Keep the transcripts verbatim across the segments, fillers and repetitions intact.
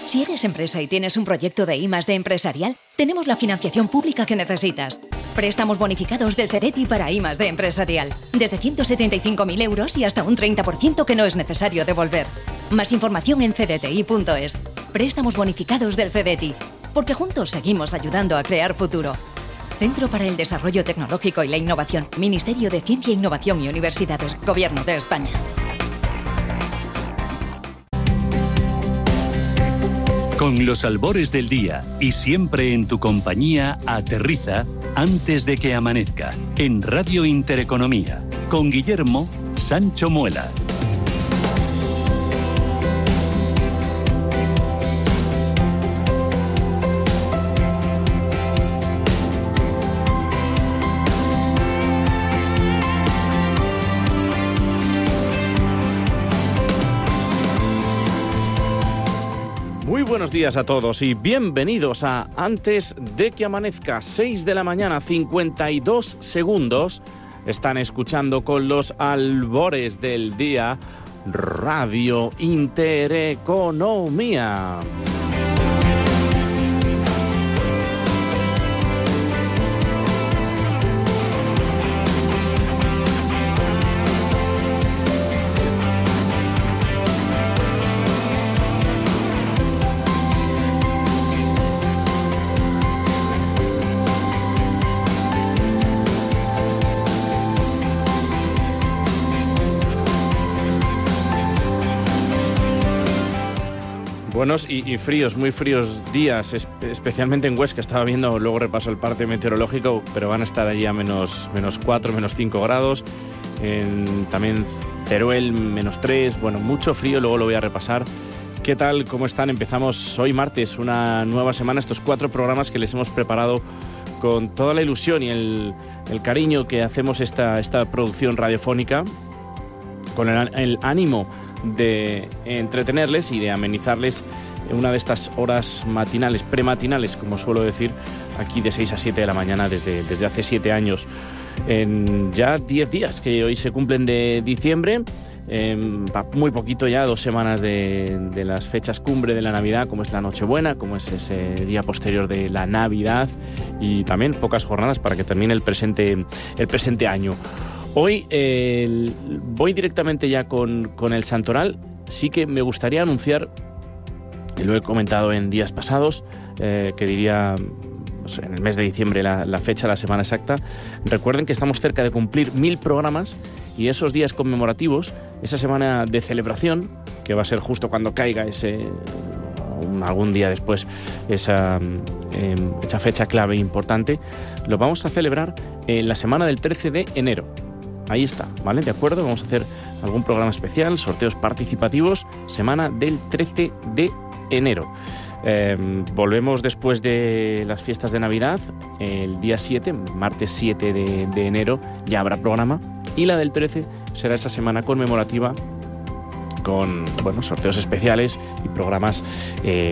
Si eres empresa y tienes un proyecto de I más D empresarial, tenemos la financiación pública que necesitas. Préstamos bonificados del Cereti para I más D empresarial. Desde ciento setenta y cinco mil euros y hasta un treinta por ciento que no es necesario devolver. Más información en cdti punto es. Préstamos bonificados del Cereti. Porque juntos seguimos ayudando a crear futuro. Centro para el Desarrollo Tecnológico y la Innovación. Ministerio de Ciencia, Innovación y Universidades. Gobierno de España. Con los albores del día y siempre en tu compañía, aterriza antes de que amanezca. En Radio Intereconomía. Con Guillermo Sancho Muela. Buenos días a todos y bienvenidos a Antes de que amanezca, seis de la mañana, cincuenta y dos segundos. Están escuchando con los albores del día Radio Intereconomía. Buenos y, y fríos, muy fríos días, es, especialmente en Huesca. Estaba viendo, luego repaso el parte meteorológico, pero van a estar allí a menos, menos cuatro, menos cinco grados. En, también Teruel, menos tres. Bueno, mucho frío, luego lo voy a repasar. ¿Qué tal? ¿Cómo están? Empezamos hoy martes, una nueva semana. Estos cuatro programas que les hemos preparado con toda la ilusión y el, el cariño que hacemos esta, esta producción radiofónica, con el, el ánimo de entretenerles y de amenizarles una de estas horas matinales, prematinales, como suelo decir, aquí de seis a siete de la mañana desde, desde hace siete años. En ya diez días que hoy se cumplen de diciembre, eh, muy poquito ya, dos semanas de, de las fechas cumbre de la Navidad, como es la Nochebuena, como es ese día posterior de la Navidad, y también pocas jornadas para que termine el presente, el presente año. Hoy eh, voy directamente ya con, con el santoral. Sí que me gustaría anunciar, y lo he comentado en días pasados, eh, que diría no sé, en el mes de diciembre la, la fecha, la semana exacta. Recuerden que estamos cerca de cumplir mil programas y esos días conmemorativos, esa semana de celebración, que va a ser justo cuando caiga ese, un, algún día después, esa, eh, esa fecha clave importante, lo vamos a celebrar en la semana del trece de enero. Ahí está, ¿vale? ¿De acuerdo? Vamos a hacer algún programa especial, sorteos participativos, semana del trece de enero. Eh, volvemos después de las fiestas de Navidad, el día siete, martes siete de, de enero, ya habrá programa. Y la del trece será esa semana conmemorativa con, bueno, sorteos especiales y programas eh,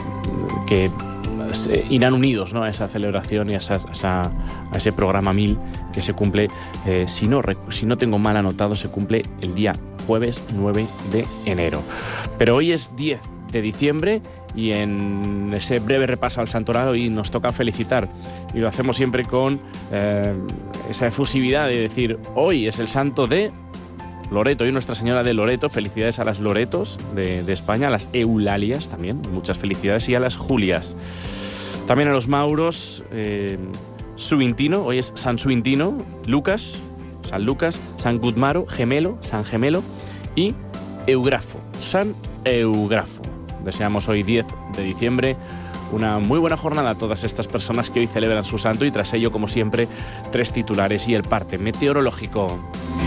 que irán unidos, ¿no?, a esa celebración y a, esa, a, esa, a ese programa mil que se cumple, eh, si, no, si no tengo mal anotado, se cumple el día jueves nueve de enero. Pero hoy es diez de diciembre y en ese breve repaso al santoral hoy nos toca felicitar, y lo hacemos siempre con eh, esa efusividad de decir: hoy es el santo de Loreto, y Nuestra Señora de Loreto. Felicidades a las Loretos de, de España, a las Eulalias también, muchas felicidades, y a las Julias. También a los Mauros, eh, Subintino, hoy es San Subintino, Lucas, San Lucas, San Gudmaro, Gemelo, San Gemelo, y Eugrafo, San Eugrafo. Deseamos hoy diez de diciembre una muy buena jornada a todas estas personas que hoy celebran su santo, y tras ello, como siempre, tres titulares y el parte meteorológico.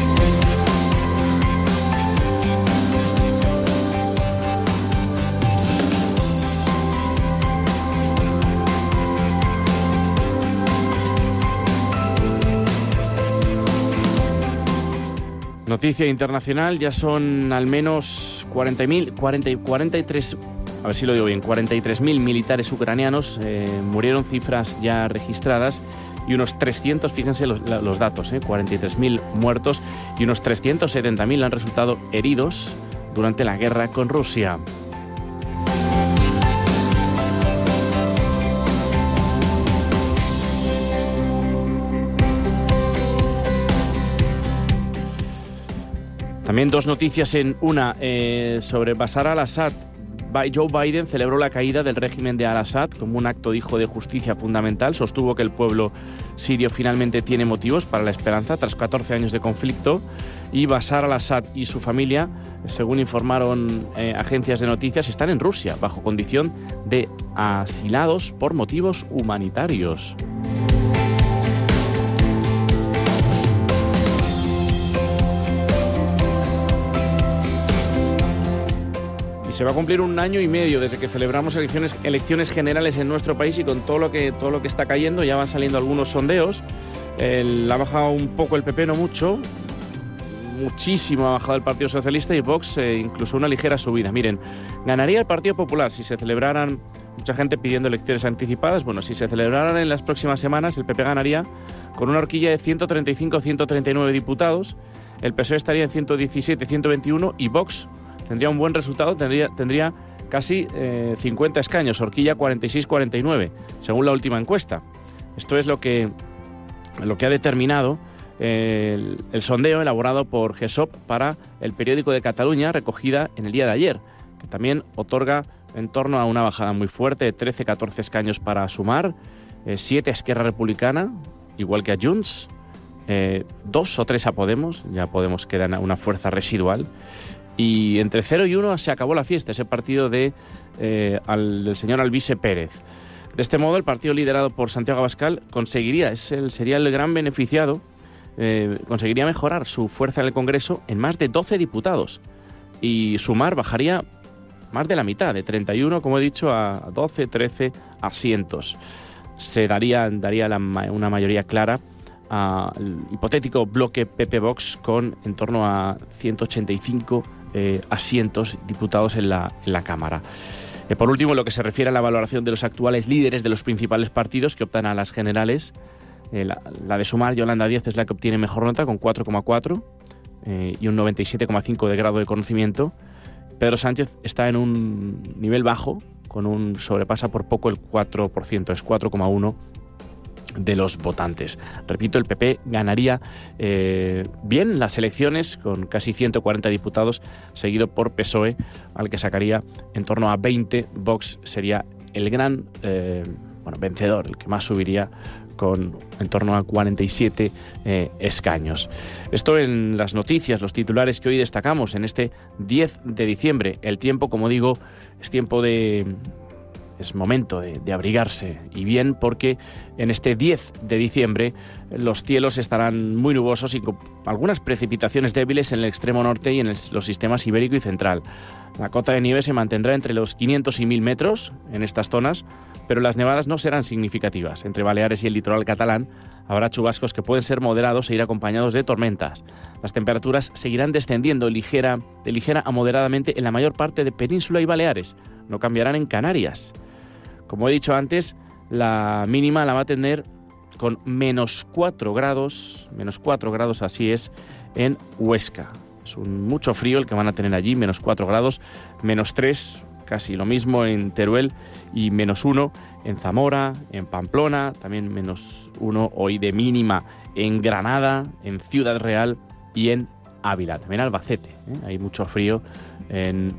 Noticia internacional, ya son al menos cuarenta mil, cuarenta, cuarenta y tres, a ver si lo digo bien, cuarenta y tres mil militares ucranianos eh, murieron, cifras ya registradas, y unos trescientos, fíjense los, los datos, eh, cuarenta y tres mil muertos y unos trescientos setenta mil han resultado heridos durante la guerra con Rusia. También dos noticias en una eh, sobre Bashar al-Assad. Joe Biden celebró la caída del régimen de al-Assad como un acto, dijo, de justicia fundamental. Sostuvo que el pueblo sirio finalmente tiene motivos para la esperanza tras catorce años de conflicto. Y Bashar al-Assad y su familia, según informaron eh, agencias de noticias, están en Rusia bajo condición de asilados por motivos humanitarios. Se va a cumplir un año y medio desde que celebramos elecciones, elecciones generales en nuestro país, y con todo lo que todo lo que está cayendo ya van saliendo algunos sondeos. El, ha bajado un poco el P P, no mucho, muchísimo ha bajado el Partido Socialista, y Vox eh, incluso una ligera subida. Miren, ganaría el Partido Popular si se celebraran, mucha gente pidiendo elecciones anticipadas, bueno, si se celebraran en las próximas semanas, el P P ganaría con una horquilla de ciento treinta y cinco a ciento treinta y nueve diputados, el P S O E estaría en ciento diecisiete, ciento veintiuno, y Vox tendría un buen resultado, tendría, tendría casi eh, cincuenta escaños, horquilla cuarenta y seis a cuarenta y nueve, según la última encuesta. Esto es lo que, lo que ha determinado eh, el, el sondeo elaborado por GESOP para el Periódico de Cataluña, recogida en el día de ayer, que también otorga en torno a una bajada muy fuerte de trece a catorce escaños para Sumar, eh, siete a Esquerra Republicana, igual que a Junts, eh, dos o tres a Podemos, ya Podemos queda en una fuerza residual. Y entre cero y uno se acabó la fiesta, ese partido de, eh, al, del señor Alvise Pérez. De este modo, el partido liderado por Santiago Abascal conseguiría, es el, sería el gran beneficiado, eh, conseguiría mejorar su fuerza en el Congreso en más de doce diputados. Y Sumar bajaría más de la mitad, de treinta y uno, como he dicho, a doce, trece asientos. Se daría, daría la, una mayoría clara al hipotético bloque P P-Vox con en torno a ciento ochenta y cinco Eh, asientos diputados en la, en la Cámara. Eh, por último, en lo que se refiere a la valoración de los actuales líderes de los principales partidos que optan a las generales, eh, la, la de Sumar, Yolanda Díaz, es la que obtiene mejor nota con cuatro coma cuatro eh, y un noventa y siete coma cinco de grado de conocimiento. Pedro Sánchez está en un nivel bajo, con un sobrepasa por poco el cuatro por ciento, es cuatro coma uno de los votantes. Repito, el P P ganaría eh, bien las elecciones con casi ciento cuarenta diputados, seguido por P S O E, al que sacaría en torno a veinte. Vox sería el gran eh, bueno, vencedor, el que más subiría con en torno a cuarenta y siete eh, escaños. Esto en las noticias, los titulares que hoy destacamos en este diez de diciembre. El tiempo, como digo, es tiempo de... Es momento de, de abrigarse, y bien, porque en este diez de diciembre los cielos estarán muy nubosos y con algunas precipitaciones débiles en el extremo norte y en el, los sistemas ibérico y central. La cota de nieve se mantendrá entre los quinientos y mil metros en estas zonas, pero las nevadas no serán significativas. Entre Baleares y el litoral catalán habrá chubascos que pueden ser moderados e ir acompañados de tormentas. Las temperaturas seguirán descendiendo ligera, de ligera a moderadamente en la mayor parte de Península y Baleares. No cambiarán en Canarias. Como he dicho antes, la mínima la va a tener con menos cuatro grados, menos cuatro grados así es, en Huesca. Es un mucho frío el que van a tener allí, menos cuatro grados, menos tres, casi lo mismo en Teruel, y menos uno en Zamora, en Pamplona, también menos uno hoy de mínima en Granada, en Ciudad Real y en Ávila, también Albacete, ¿eh? Hay mucho frío en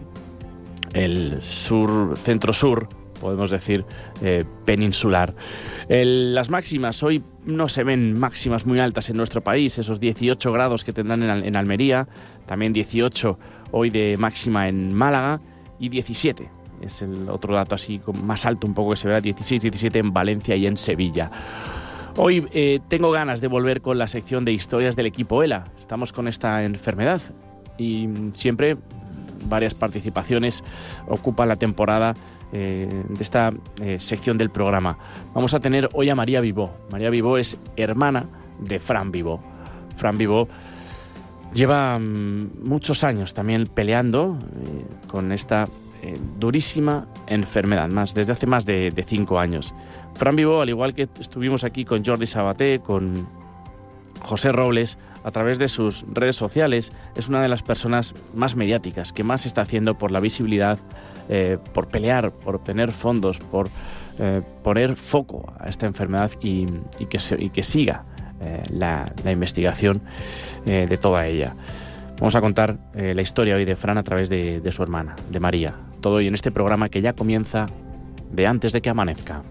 el sur, centro-sur, podemos decir, eh, peninsular. El, las máximas, hoy no se ven máximas muy altas en nuestro país, esos dieciocho grados que tendrán en, en Almería, también dieciocho hoy de máxima en Málaga, y diecisiete, es el otro dato así más alto un poco que se verá, dieciséis, diecisiete en Valencia y en Sevilla. Hoy eh, tengo ganas de volver con la sección de historias del equipo ELA. Estamos con esta enfermedad y siempre varias participaciones ocupan la temporada Eh, de esta eh, sección del programa. Vamos a tener hoy a María Vivó. María Vivó es hermana de Fran Vivó. Fran Vivó lleva mmm, muchos años también peleando eh, con esta eh, durísima enfermedad, más desde hace más de, de cinco años. Fran Vivó, al igual que estuvimos aquí con Jordi Sabaté, con José Robles, a través de sus redes sociales, es una de las personas más mediáticas, que más está haciendo por la visibilidad, eh, por pelear, por obtener fondos, por eh, poner foco a esta enfermedad y, y, que, se, y que siga eh, la, la investigación eh, de toda ella. Vamos a contar eh, la historia hoy de Fran a través de, de su hermana, de María. Todo hoy en este programa que ya comienza de antes de que amanezca.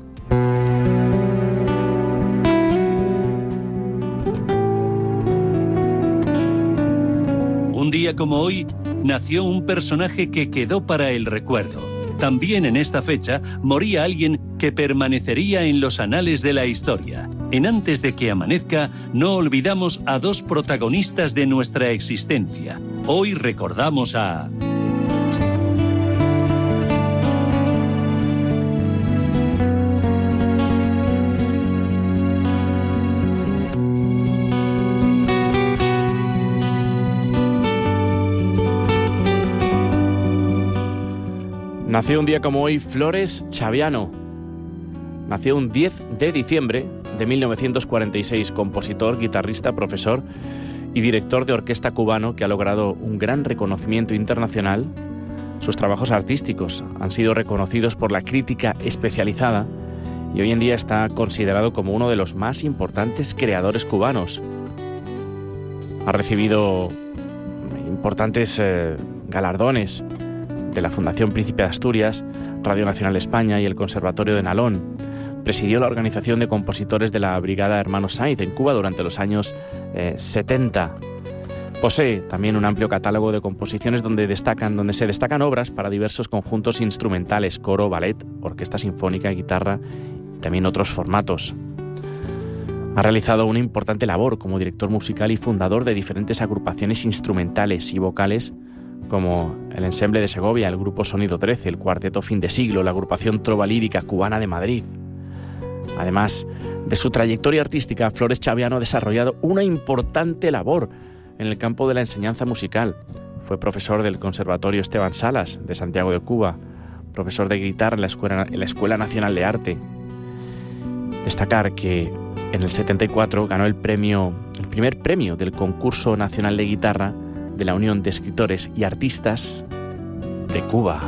Un día como hoy, nació un personaje que quedó para el recuerdo. También en esta fecha moría alguien que permanecería en los anales de la historia. En Antes de que amanezca, no olvidamos a dos protagonistas de nuestra existencia. Hoy recordamos a... Nació un día como hoy Flores Chaviano. Nació un diez de diciembre de mil novecientos cuarenta y seis, compositor, guitarrista, profesor y director de orquesta cubano que ha logrado un gran reconocimiento internacional. Sus trabajos artísticos han sido reconocidos por la crítica especializada y hoy en día está considerado como uno de los más importantes creadores cubanos. Ha recibido importantes eh, galardones de la Fundación Príncipe de Asturias, Radio Nacional de España y el Conservatorio de Nalón. Presidió la organización de compositores de la Brigada Hermanos Sainz en Cuba durante los años eh, setenta. Posee también un amplio catálogo de composiciones donde, destacan, donde se destacan obras para diversos conjuntos instrumentales, coro, ballet, orquesta sinfónica, guitarra y también otros formatos. Ha realizado una importante labor como director musical y fundador de diferentes agrupaciones instrumentales y vocales como el Ensemble de Segovia, el Grupo Sonido trece, el Cuarteto Fin de Siglo, la Agrupación Trova Lírica Cubana de Madrid. Además de su trayectoria artística, Flores Chaviano ha desarrollado una importante labor en el campo de la enseñanza musical. Fue profesor del Conservatorio Esteban Salas de Santiago de Cuba, profesor de guitarra en la Escuela, en la Escuela Nacional de Arte. Destacar que en el setenta y cuatro ganó el premio, el primer premio del Concurso Nacional de Guitarra de la Unión de Escritores y Artistas de Cuba.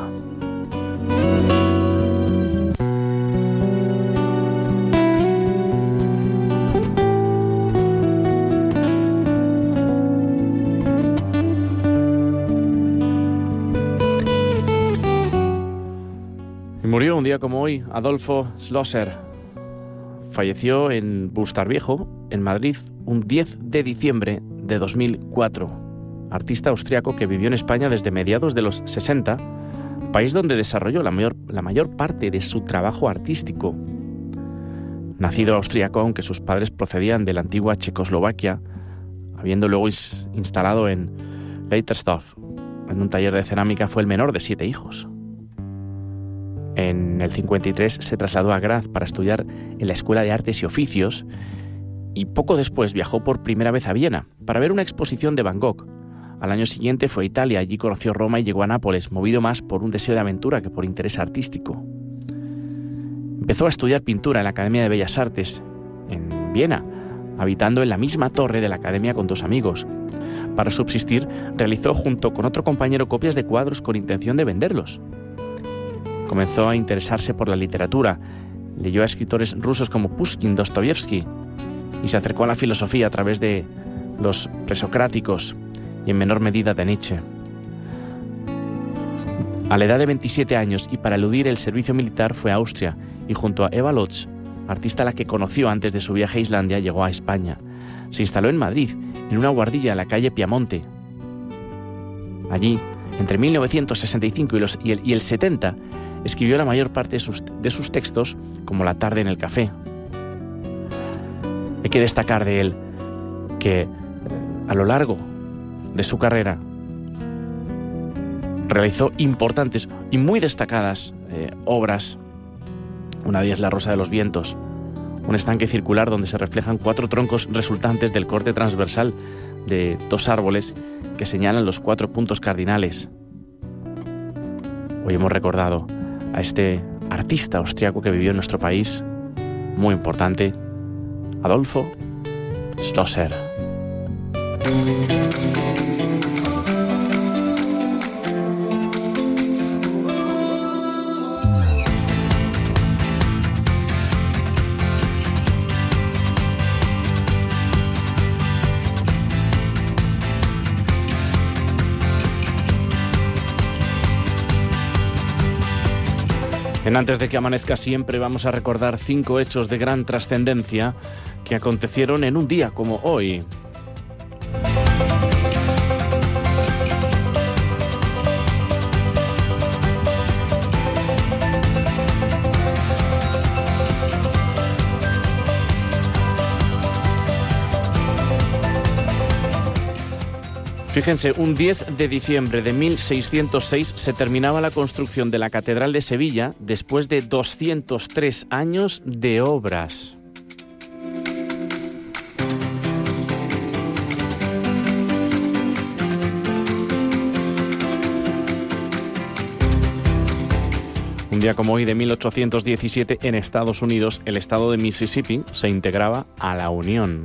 Y murió un día como hoy Adolfo Schlosser. Falleció en Bustarviejo, en Madrid, un diez de diciembre de dos mil cuatro. Artista austriaco que vivió en España desde mediados de los sesenta, país donde desarrolló la mayor, la mayor parte de su trabajo artístico. Nacido austriaco, aunque sus padres procedían de la antigua Checoslovaquia, habiendo luego ins- instalado en Leitersdorf, en un taller de cerámica, fue el menor de siete hijos. En el cincuenta y tres se trasladó a Graz para estudiar en la Escuela de Artes y Oficios y poco después viajó por primera vez a Viena para ver una exposición de Van Gogh. Al año siguiente fue a Italia, allí conoció Roma y llegó a Nápoles, movido más por un deseo de aventura que por interés artístico. Empezó a estudiar pintura en la Academia de Bellas Artes, en Viena, habitando en la misma torre de la academia con dos amigos. Para subsistir, realizó junto con otro compañero copias de cuadros con intención de venderlos. Comenzó a interesarse por la literatura, leyó a escritores rusos como Pushkin, Dostoyevsky, y se acercó a la filosofía a través de los presocráticos y en menor medida de Nietzsche. A la edad de veintisiete años y para eludir el servicio militar fue a Austria y junto a Eva Lotz, artista a la que conoció antes de su viaje a Islandia, llegó a España. Se instaló en Madrid, en una guardilla en la calle Piamonte. Allí, entre mil novecientos sesenta y cinco y, los, y, el, y el setenta, escribió la mayor parte de sus, de sus textos, como La tarde en el café. Hay que destacar de él que a lo largo de su carrera realizó importantes y muy destacadas eh, obras. Una de ellas La rosa de los vientos, un estanque circular donde se reflejan cuatro troncos resultantes del corte transversal de dos árboles que señalan los cuatro puntos cardinales. Hoy hemos recordado a este artista austriaco que vivió en nuestro país, muy importante, Adolfo Schlosser. En Antes de que amanezca siempre vamos a recordar cinco hechos de gran trascendencia que acontecieron en un día como hoy. Fíjense, un diez de diciembre de mil seiscientos seis se terminaba la construcción de la Catedral de Sevilla después de doscientos tres años de obras. Un día como hoy de mil ochocientos diecisiete, en Estados Unidos, el estado de Mississippi se integraba a la Unión.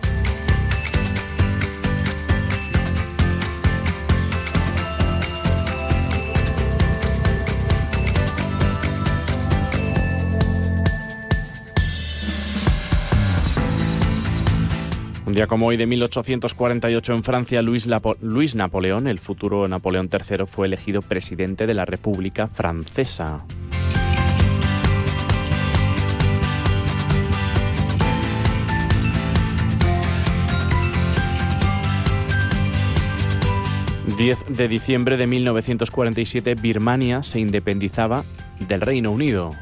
Un día como hoy de mil ochocientos cuarenta y ocho en Francia, Luis, Lapo- Luis Napoleón, el futuro Napoleón tercero, fue elegido presidente de la República Francesa. diez de diciembre de mil novecientos cuarenta y siete, Birmania se independizaba del Reino Unido.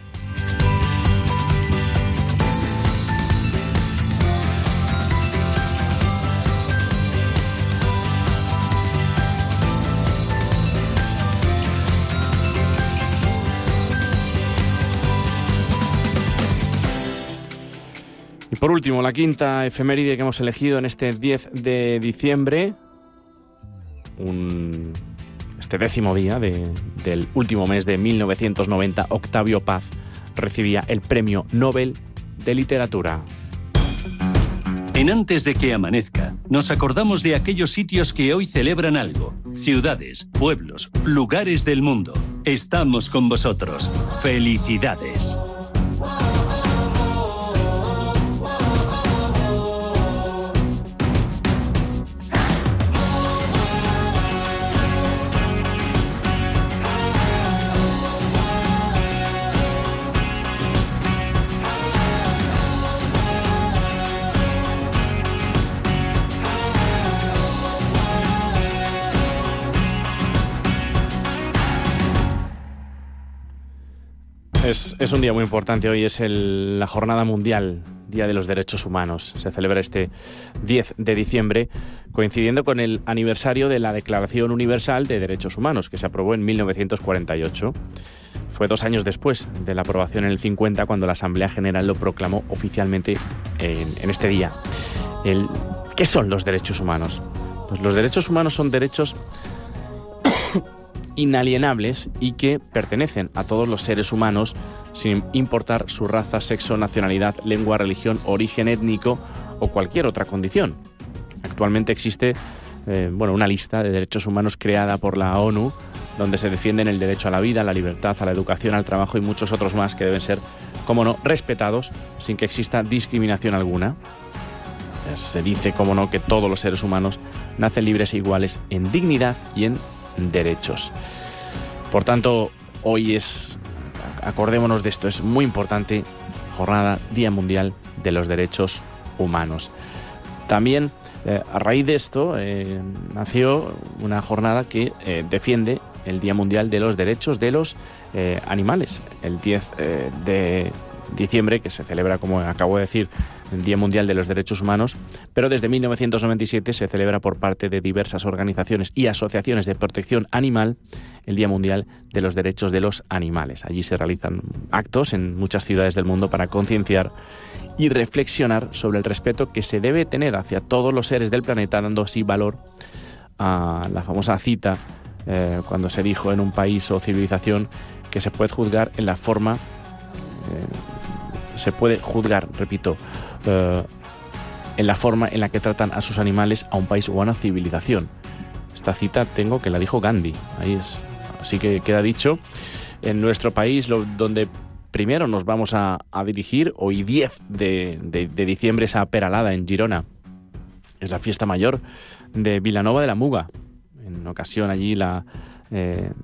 Y por último, la quinta efeméride que hemos elegido en este diez de diciembre, un, este décimo día de, del último mes de mil novecientos noventa, Octavio Paz recibía el Premio Nobel de Literatura. En Antes de que amanezca, nos acordamos de aquellos sitios que hoy celebran algo. Ciudades, pueblos, lugares del mundo. Estamos con vosotros. ¡Felicidades! Es, es un día muy importante. Hoy es el, la Jornada Mundial, Día de los Derechos Humanos. Se celebra este diez de diciembre, coincidiendo con el aniversario de la Declaración Universal de Derechos Humanos, que se aprobó en mil novecientos cuarenta y ocho. Fue dos años después de la aprobación en el cincuenta, cuando la Asamblea General lo proclamó oficialmente en, en este día. El, ¿Qué son los derechos humanos? Pues los derechos humanos son derechos inalienables y que pertenecen a todos los seres humanos sin importar su raza, sexo, nacionalidad, lengua, religión, origen étnico o cualquier otra condición. Actualmente existe eh, bueno, una lista de derechos humanos creada por la ONU, donde se defienden el derecho a la vida, a la libertad, a la educación, al trabajo y muchos otros más que deben ser, como no, respetados sin que exista discriminación alguna. Se dice, como no, que todos los seres humanos nacen libres e iguales en dignidad y en derechos. Por tanto, hoy es, acordémonos de esto, es muy importante, Jornada, Día Mundial de los Derechos Humanos. También, eh, a raíz de esto, eh, nació una jornada que eh, defiende el Día Mundial de los Derechos de los eh, Animales. El diez eh, de diciembre, que se celebra, como acabo de decir, el Día Mundial de los Derechos Humanos, pero desde mil novecientos noventa y siete se celebra por parte de diversas organizaciones y asociaciones de protección animal el Día Mundial de los Derechos de los Animales. Allí se realizan actos en muchas ciudades del mundo para concienciar y reflexionar sobre el respeto que se debe tener hacia todos los seres del planeta, dando así valor a la famosa cita eh, cuando se dijo en un país o civilización que se puede juzgar en la forma eh, se puede juzgar, repito, eh, en la forma en la que tratan a sus animales a un país o a una civilización. Esta cita tengo que la dijo Gandhi, ahí es. Así que queda dicho. En nuestro país, lo, donde primero nos vamos a, a dirigir, hoy diez de, de, de diciembre, es a Peralada, en Girona. Es la fiesta mayor de Vilanova de la Muga. En ocasión allí la... Eh,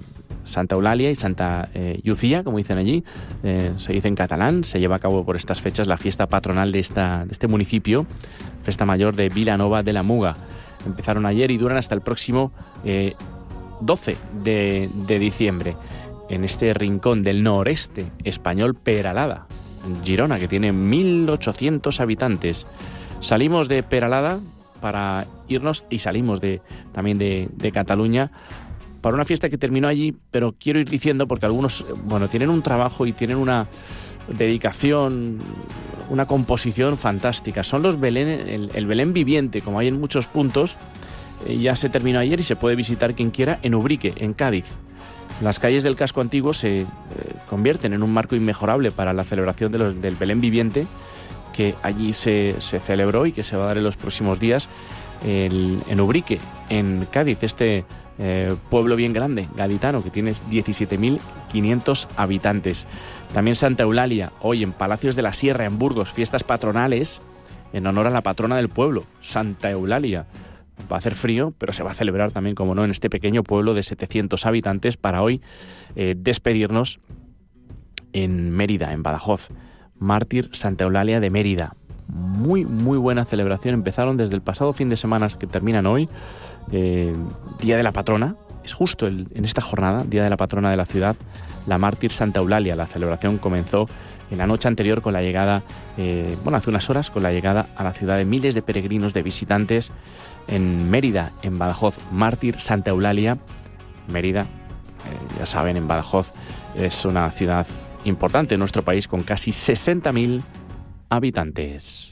Santa Eulalia y Santa eh, Llucia, como dicen allí, eh, se dice en catalán. Se lleva a cabo por estas fechas la fiesta patronal de, esta, de este municipio, Festa Mayor de Vilanova de la Muga. Empezaron ayer y duran hasta el próximo eh, doce de, de diciembre, en este rincón del noreste español, Peralada, en Girona, que tiene mil ochocientos habitantes. Salimos de Peralada para irnos y salimos de, también de, de Cataluña para una fiesta que terminó allí, pero quiero ir diciendo porque algunos, bueno, tienen un trabajo y tienen una dedicación, una composición fantástica. Son los Belén, el, el Belén viviente, como hay en muchos puntos. Eh, ya se terminó ayer y se puede visitar quien quiera en Ubrique, en Cádiz. Las calles del casco antiguo se eh, convierten en un marco inmejorable para la celebración de los, del Belén viviente, que allí se, se celebró y que se va a dar en los próximos días el, en Ubrique, en Cádiz, este eh, pueblo bien grande, gaditano, que tiene diecisiete mil quinientos habitantes. También Santa Eulalia, hoy en Palacios de la Sierra, en Burgos, fiestas patronales en honor a la patrona del pueblo, Santa Eulalia. Va a hacer frío, pero se va a celebrar también, como no, en este pequeño pueblo de setecientos habitantes para hoy eh, despedirnos en Mérida, en Badajoz. Mártir Santa Eulalia de Mérida. Muy, muy buena celebración. Empezaron desde el pasado fin de semana que terminan hoy, eh, Día de la Patrona. Es justo el, en esta jornada, Día de la Patrona de la ciudad, la Mártir Santa Eulalia. La celebración comenzó en la noche anterior con la llegada, eh, bueno, hace unas horas, con la llegada a la ciudad de miles de peregrinos, de visitantes en Mérida, en Badajoz. Mártir Santa Eulalia, Mérida, eh, ya saben, en Badajoz es una ciudad importante en nuestro país con casi sesenta mil habitantes.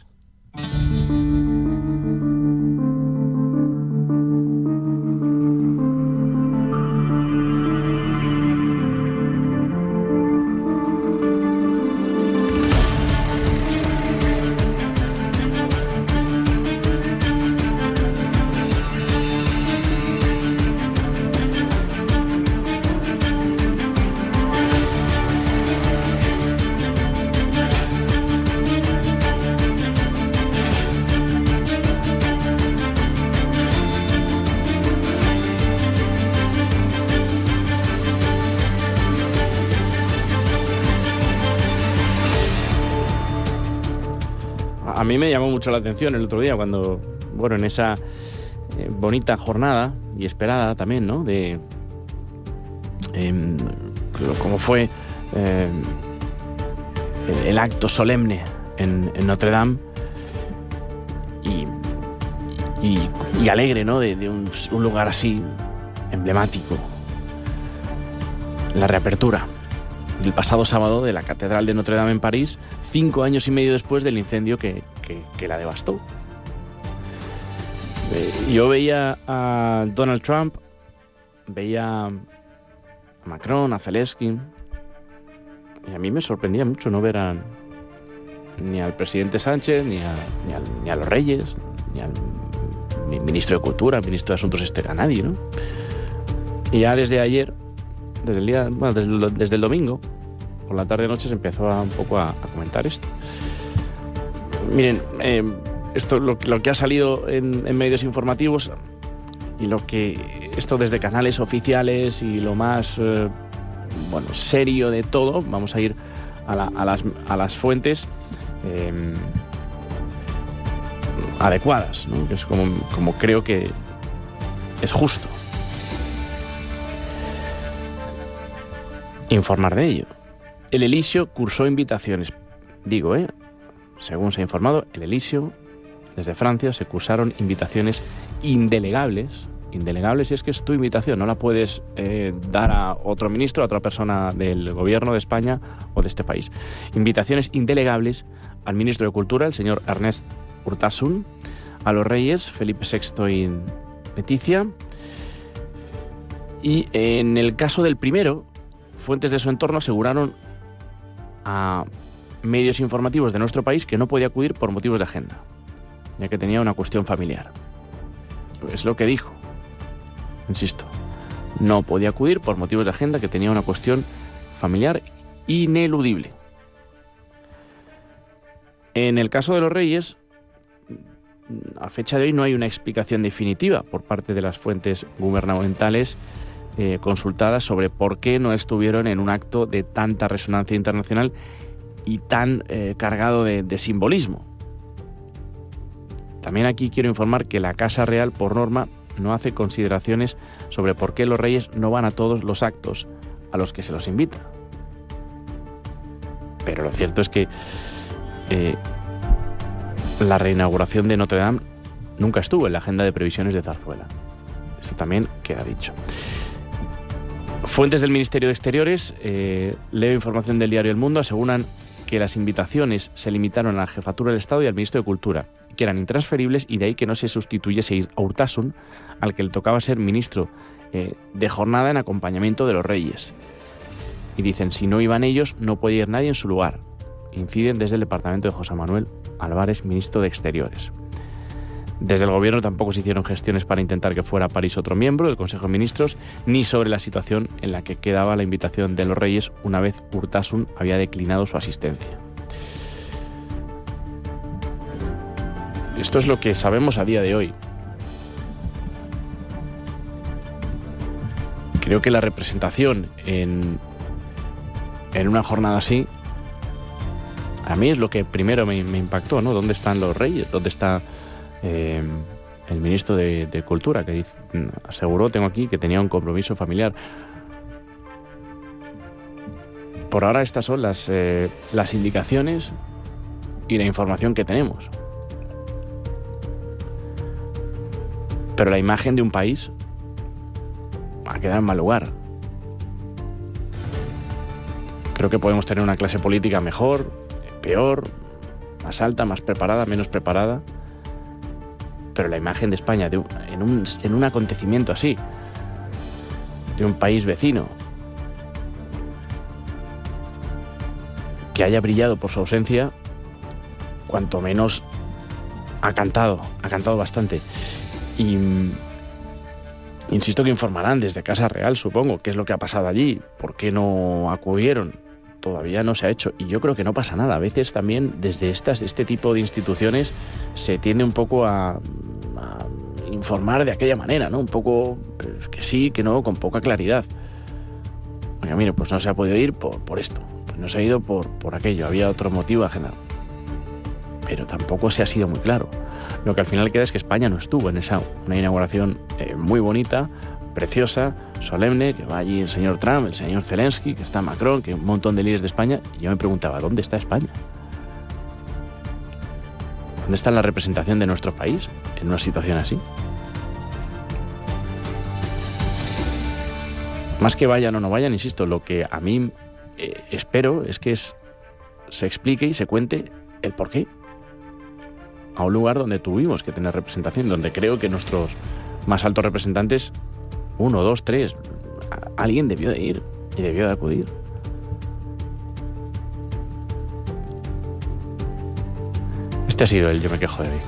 A mí me llamó mucho la atención el otro día cuando, bueno, en esa eh, bonita jornada y esperada también, ¿no? De eh, cómo fue eh, el, el acto solemne en, en Notre Dame y, y, y alegre, ¿no? De, de un, un lugar así emblemático. La reapertura del pasado sábado de la Catedral de Notre Dame en París, cinco años y medio después del incendio que, que, que la devastó. Eh, yo veía a Donald Trump, veía a Macron, a Zelensky, y a mí me sorprendía mucho no ver a, ni al presidente Sánchez, ni a, ni, al, ni a los reyes, ni al ni ministro de Cultura, al ministro de Asuntos Exteriores, a nadie, ¿no? Y ya desde ayer, desde el día, bueno, desde el, desde el domingo, por la tarde-noche se empezó a, un poco a, a comentar esto. Miren, eh, esto lo, lo que ha salido en, en medios informativos y lo que esto desde canales oficiales y lo más eh, bueno serio de todo, vamos a ir a, la, a, las, a las fuentes eh, adecuadas, ¿no? Que es como, como creo que es justo informar de ello. El Elíseo cursó invitaciones, digo, ¿eh? Según se ha informado, el Elíseo, desde Francia, se cursaron invitaciones indelegables, indelegables, y es que es tu invitación, no la puedes eh, dar a otro ministro, a otra persona del gobierno de España o de este país. Invitaciones indelegables al ministro de Cultura, el señor Ernest Urtasun, a los reyes Felipe sexto y Leticia, y en el caso del primero, fuentes de su entorno aseguraron a medios informativos de nuestro país que no podía acudir por motivos de agenda, ya que tenía una cuestión familiar. Es lo que dijo. Insisto, no podía acudir por motivos de agenda, que tenía una cuestión familiar ineludible. En el caso de los reyes, a fecha de hoy no hay una explicación definitiva por parte de las fuentes gubernamentales eh, consultadas sobre por qué no estuvieron en un acto de tanta resonancia internacional y tan eh, cargado de, de simbolismo. También aquí quiero informar que la Casa Real, por norma, no hace consideraciones sobre por qué los reyes no van a todos los actos a los que se los invita. Pero lo cierto es que eh, la reinauguración de Notre Dame nunca estuvo en la agenda de previsiones de Zarzuela. Esto también queda dicho. Fuentes del Ministerio de Exteriores, eh, leo información del diario El Mundo, aseguran que las invitaciones se limitaron a la Jefatura del Estado y al Ministro de Cultura, que eran intransferibles y de ahí que no se sustituyese a Urtasun, al que le tocaba ser ministro eh, de jornada en acompañamiento de los reyes. Y dicen, si no iban ellos, no podía ir nadie en su lugar. Inciden desde el departamento de José Manuel Álvarez, ministro de Exteriores. Desde el gobierno tampoco se hicieron gestiones para intentar que fuera a París otro miembro del Consejo de Ministros, ni sobre la situación en la que quedaba la invitación de los reyes una vez Urtasun había declinado su asistencia. Esto es lo que sabemos a día de hoy. Creo que la representación en, en una jornada así, a mí es lo que primero me, me impactó, ¿no? ¿Dónde están los reyes? ¿Dónde está eh, el ministro de, de Cultura? Que dice, aseguró, tengo aquí, que tenía un compromiso familiar. Por ahora estas son las, eh, las indicaciones y la información que tenemos. Pero la imagen de un país ha quedado en mal lugar. Creo que podemos tener una clase política mejor, peor, más alta, más preparada, menos preparada. Pero la imagen de España de un, en, un, en un acontecimiento así, de un país vecino, que haya brillado por su ausencia, cuanto menos ha cantado, ha cantado bastante. Y insisto que informarán desde Casa Real, supongo, qué es lo que ha pasado allí, por qué no acudieron. Todavía no se ha hecho y yo creo que no pasa nada. A veces también desde estas, este tipo de instituciones se tiende un poco a, a informar de aquella manera, ¿no? Un poco pues, que sí, que no, con poca claridad. Oiga, mire, pues no se ha podido ir por, por esto, pues no se ha ido por, por aquello, había otro motivo ajeno. Pero tampoco se ha sido muy claro. Lo que al final queda es que España no estuvo en esa una inauguración eh, muy bonita, preciosa, solemne, que va allí el señor Trump, el señor Zelensky, que está Macron, que un montón de líderes de España, y yo me preguntaba, ¿dónde está España? ¿Dónde está la representación de nuestro país en una situación así? Más que vayan o no vayan, insisto, lo que a mí eh, espero es que es, se explique y se cuente el porqué. A un lugar donde tuvimos que tener representación, donde creo que nuestros más altos representantes, uno, dos, tres, alguien debió de ir y debió de acudir. Este ha sido el Yo me quejo de hoy.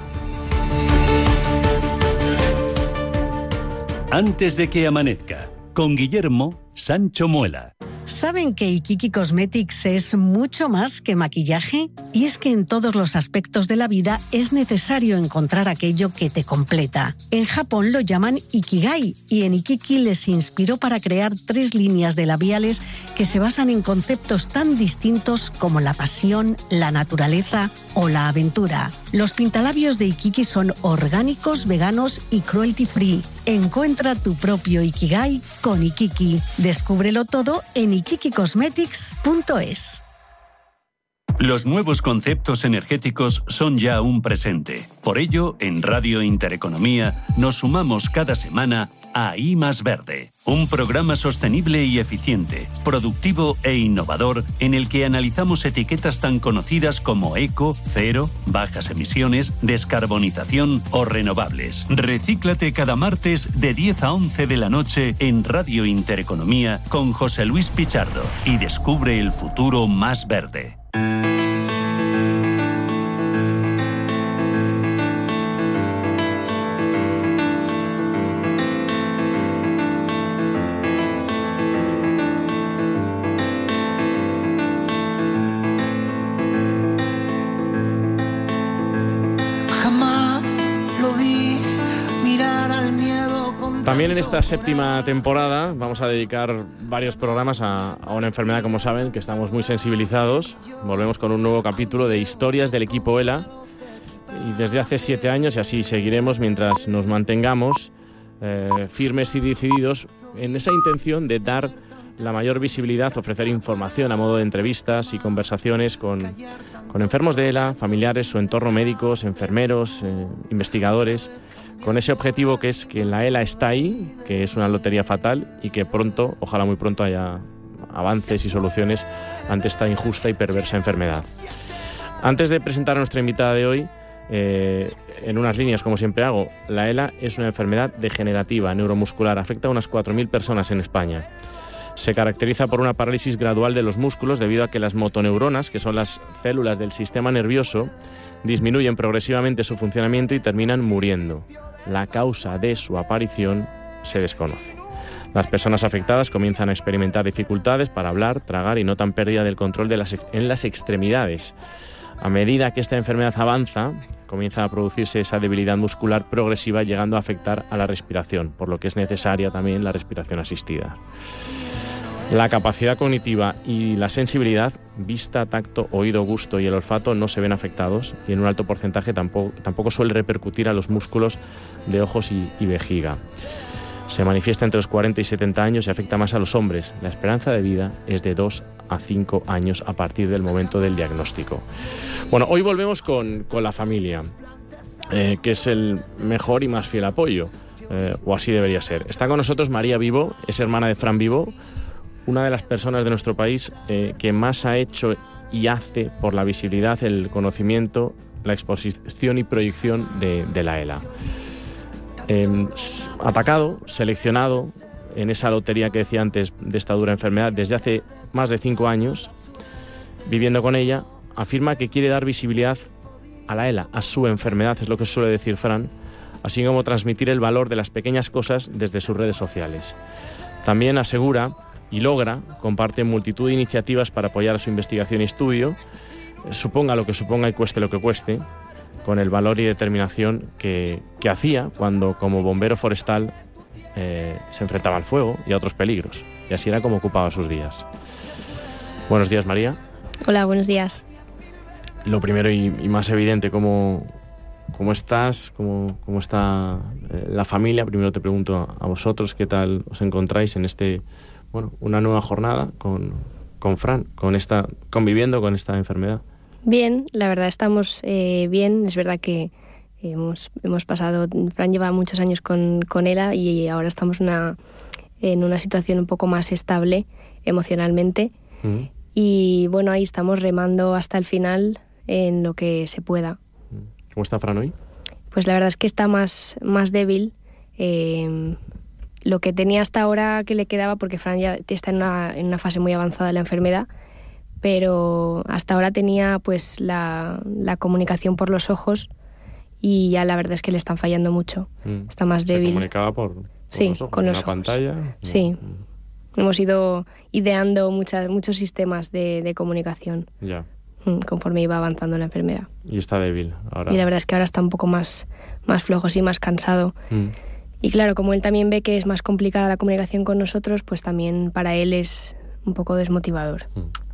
Antes de que amanezca, con Guillermo Sancho Muela. ¿Saben que Ikiki Cosmetics es mucho más que maquillaje? Y es que en todos los aspectos de la vida es necesario encontrar aquello que te completa. En Japón lo llaman Ikigai y en Ikiki les inspiró para crear tres líneas de labiales que se basan en conceptos tan distintos como la pasión, la naturaleza o la aventura. Los pintalabios de Ikiki son orgánicos, veganos y cruelty free. Encuentra tu propio Ikigai con Ikiki. Descúbrelo todo en ikiki cosmetics punto es. Los nuevos conceptos energéticos son ya un presente. Por ello, en Radio Intereconomía nos sumamos cada semana a I más Verde, un programa sostenible y eficiente, productivo e innovador en el que analizamos etiquetas tan conocidas como eco, cero, bajas emisiones, descarbonización o renovables. Recíclate cada martes de diez a once de la noche en Radio Intereconomía con José Luis Pichardo y descubre el futuro más verde. Jamás lo vi mirar al miedo con También en esta séptima temporada vamos a dedicar varios programas a, a una enfermedad, como saben, que estamos muy sensibilizados. Volvemos con un nuevo capítulo de historias del equipo ELA. Y desde hace siete años, y así seguiremos mientras nos mantengamos eh, firmes y decididos en esa intención de dar la mayor visibilidad, ofrecer información a modo de entrevistas y conversaciones con, con enfermos de ELA, familiares, su entorno, médicos, enfermeros, eh, investigadores, con ese objetivo que es que la ELA está ahí, que es una lotería fatal y que pronto, ojalá muy pronto, haya avances y soluciones ante esta injusta y perversa enfermedad. Antes de presentar a nuestra invitada de hoy, eh, en unas líneas, como siempre hago, la ELA es una enfermedad degenerativa, neuromuscular, afecta a unas cuatro mil personas en España. Se caracteriza por una parálisis gradual de los músculos debido a que las motoneuronas, que son las células del sistema nervioso, disminuyen progresivamente su funcionamiento y terminan muriendo. La causa de su aparición se desconoce. Las personas afectadas comienzan a experimentar dificultades para hablar, tragar y notan pérdida del control de las, en las extremidades. A medida que esta enfermedad avanza, comienza a producirse esa debilidad muscular progresiva, llegando a afectar a la respiración, por lo que es necesaria también la respiración asistida. La capacidad cognitiva y la sensibilidad, vista, tacto, oído, gusto y el olfato no se ven afectados y en un alto porcentaje tampoco, tampoco suele repercutir a los músculos de ojos y, y vejiga. Se manifiesta entre los cuarenta y setenta años y afecta más a los hombres. La esperanza de vida es de dos a cinco años a partir del momento del diagnóstico. Bueno, hoy volvemos con, con la familia, eh, que es el mejor y más fiel apoyo, eh, o así debería ser. Está con nosotros María Vivo, es hermana de Fran Vivo, una de las personas de nuestro país eh, que más ha hecho y hace por la visibilidad, el conocimiento, la exposición y proyección de, de la ELA. Eh, atacado, seleccionado en esa lotería que decía antes de esta dura enfermedad desde hace más de cinco años, viviendo con ella, afirma que quiere dar visibilidad a la ELA, a su enfermedad, es lo que suele decir Fran, así como transmitir el valor de las pequeñas cosas desde sus redes sociales. También asegura y logra, comparte multitud de iniciativas para apoyar a su investigación y estudio, suponga lo que suponga y cueste lo que cueste, con el valor y determinación que, que hacía cuando como bombero forestal eh, se enfrentaba al fuego y a otros peligros. Y así era como ocupaba sus días. Buenos días, María. Hola, buenos días. Lo primero y, y más evidente, ¿cómo, cómo estás? ¿Cómo, cómo está eh, la familia? Primero te pregunto a vosotros, ¿qué tal os encontráis en este... Bueno, una nueva jornada con, con Fran, con esta, conviviendo con esta enfermedad? Bien, la verdad estamos eh, bien. Es verdad que hemos, hemos pasado, Fran lleva muchos años con, con ELA y ahora estamos una, en una situación un poco más estable emocionalmente. Uh-huh. Y bueno, ahí estamos remando hasta el final en lo que se pueda. ¿Cómo está Fran hoy? Pues la verdad es que está más, más débil. Eh, Lo que tenía hasta ahora que le quedaba, porque Fran ya está en una, en una fase muy avanzada de la enfermedad, pero hasta ahora tenía pues la, la comunicación por los ojos y ya la verdad es que le están fallando mucho. Mm. Está más débil. ¿Se comunicaba por, por sí, los ojos? con los ¿En la ojos. pantalla? Sí. Mm. Hemos ido ideando muchas, muchos sistemas de, de comunicación ya. conforme iba avanzando la enfermedad. Y está débil ahora. Y la verdad es que ahora está un poco más, más flojo, sí, más cansado. Mm. Y claro, como él también ve que es más complicada la comunicación con nosotros, pues también para él es un poco desmotivador.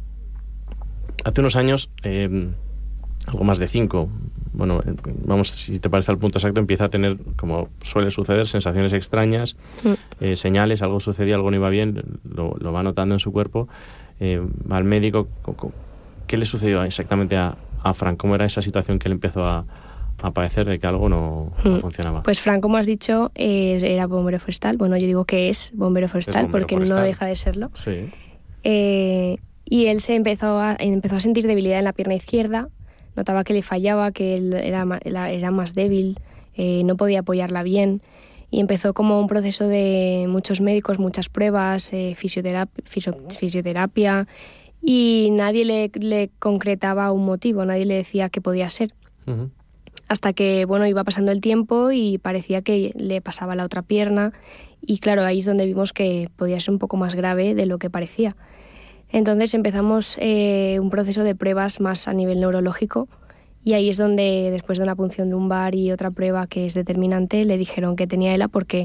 Hace unos años, eh, algo más de cinco, bueno, vamos, si te parece al punto exacto, empieza a tener, como suele suceder, sensaciones extrañas, mm. eh, señales, algo sucedía, algo no iba bien, lo, lo va notando en su cuerpo, eh, va al médico. ¿Qué le sucedió exactamente a, a Fran? ¿Cómo era esa situación que él empezó a... a parecer de que algo no, no mm. funcionaba? Pues Fran, como has dicho, eh, era bombero forestal. Bueno, yo digo que es bombero forestal, es bombero porque forestal. No deja de serlo. Sí. Eh, y él se empezó a, empezó a sentir debilidad en la pierna izquierda, notaba que le fallaba, que él era, era más débil, eh, no podía apoyarla bien, y empezó como un proceso de muchos médicos, muchas pruebas, eh, fisioterapia, fisio, fisioterapia, y nadie le, le concretaba un motivo, nadie le decía qué podía ser. Uh-huh. Hasta que, bueno, iba pasando el tiempo y parecía que le pasaba la otra pierna y claro, ahí es donde vimos que podía ser un poco más grave de lo que parecía. Entonces empezamos eh, un proceso de pruebas más a nivel neurológico y ahí es donde, después de una punción lumbar y otra prueba que es determinante, le dijeron que tenía ELA porque